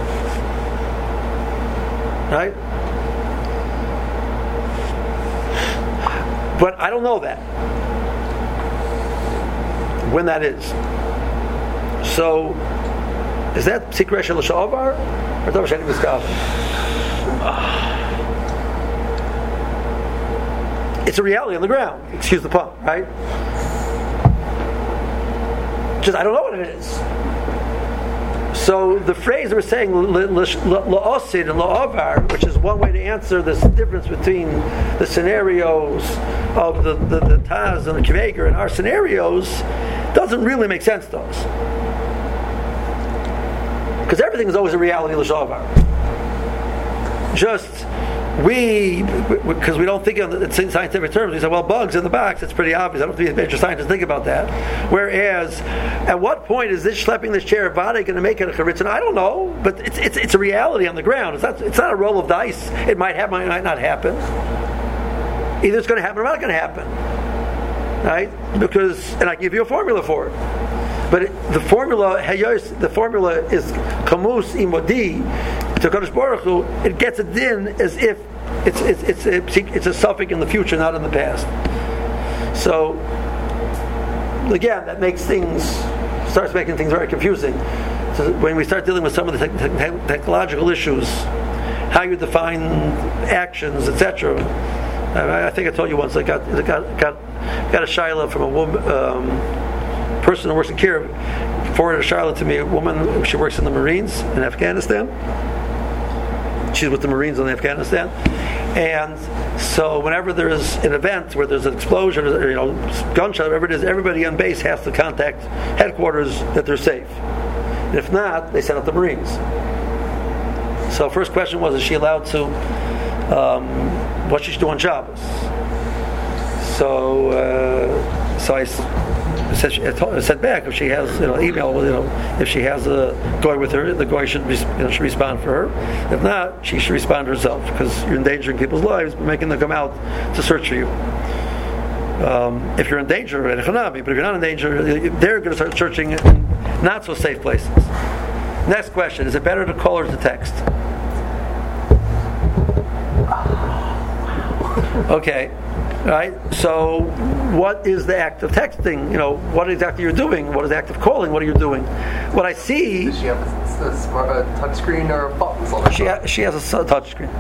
Right, but I don't know that. When that is. So, is that psikreisha l'sha'avar or davar she'en miskaven? It's a reality on the ground. Excuse the pun, right? Just I don't know what it is. So the phrase that we're saying la'osid and la'avar, which is one way to answer this difference between the scenarios of the the, the Taz and the Kveger and our scenarios, doesn't really make sense to us. Because everything is always a reality l'shavar. Just we, because we don't think of it in scientific terms, we say, well, bugs in the box, it's pretty obvious. I don't think a major scientist think about that. Whereas, at what point is this schlepping this chair of Vade going to make it a charitza? I don't know, but it's, it's it's a reality on the ground. It's not it's not a roll of dice. It might happen, it might not happen. Either it's going to happen or not going to happen. Right? Because, and I give you a formula for it. But it, the formula, the formula is kamus imodi to Kadosh Baruch Hu. It gets it in as if it's it's it's a, it's a suffix in the future, not in the past. So again, that makes things starts making things very confusing. So when we start dealing with some of the te- te- technological issues, how you define actions, et cetera. I, I think I told you once I got got got, got a shaila from a woman. Um, person who works in Kiev forwarded a Charlotte to me, a woman, she works in the Marines in Afghanistan. She's with the Marines in Afghanistan. And so whenever there's an event where there's an explosion, or, you know, gunshot, whatever it is, everybody on base has to contact headquarters that they're safe. And if not, they send out the Marines. So first question was, is she allowed to, um, what should she do on Shabbos? So, uh, so I said, she, I said back, if she has, you know, email, you know, if she has a guy with her, the guy should, you know, should respond for her. If not, she should respond herself, because you're endangering people's lives by making them come out to search for you. Um, if you're in danger, but if you're not in danger, they're going to start searching in not so safe places. Next question: is it better to call or to text? Okay. Right. So, what is the act of texting? You know, what exactly you're doing? What is the act of calling? What are you doing? What I see. Does she have a, a, smart, a touch screen or a phone? She ha- she has a touch screen.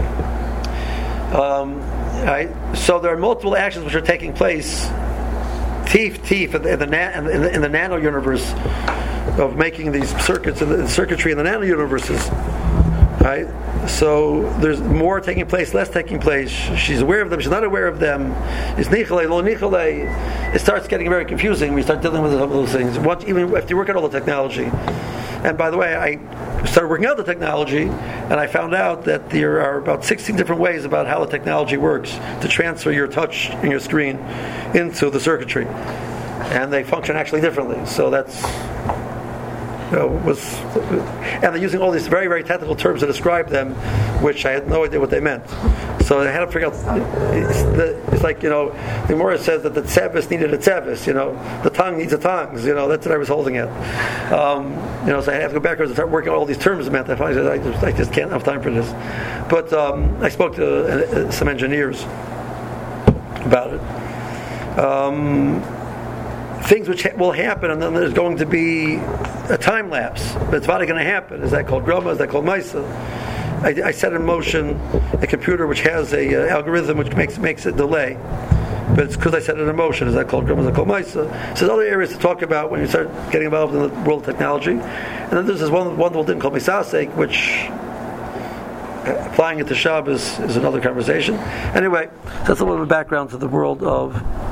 Um, right. So there are multiple actions which are taking place. Teeth, teeth, in the, in the, na- in the, in the nano universe of making these circuits, in the circuitry in the nano universes. Right. So there's more taking place, less taking place. She's aware of them, she's not aware of them. It's nichale, lo nichale. It starts getting very confusing when we start dealing with some of those things. Once, even if you work at all the technology. And by the way, I started working out the technology, and I found out that there are about sixteen different ways about how the technology works to transfer your touch in your screen into the circuitry. And they function actually differently. So that's... You know, was, and they're using all these very, very technical terms to describe them, which I had no idea what they meant. So I had to figure out. It's, the, it's like, you know, the Gemara says that the tzevis needed a tzevis. You know, the tongue needs a tongue. You know, that's what I was holding at. Um, you know, so I had to go backwards and start working out all these terms meant. I finally said, I just, I just can't have time for this. But um, I spoke to uh, some engineers about it. Um, Things which ha- will happen, and then there's going to be a time lapse. That's what is going to happen. Is that called grama? Is that called maisa? I, I set in motion a computer which has a uh, algorithm which makes makes it delay. But it's because I set it in motion. Is that called grama? Is that called maisa? So there's other areas to talk about when you start getting involved in the world of technology. And then there's this one wonderful thing called misasek, which uh, applying it to Shabbos is another conversation. Anyway, that's a little bit of background to the world of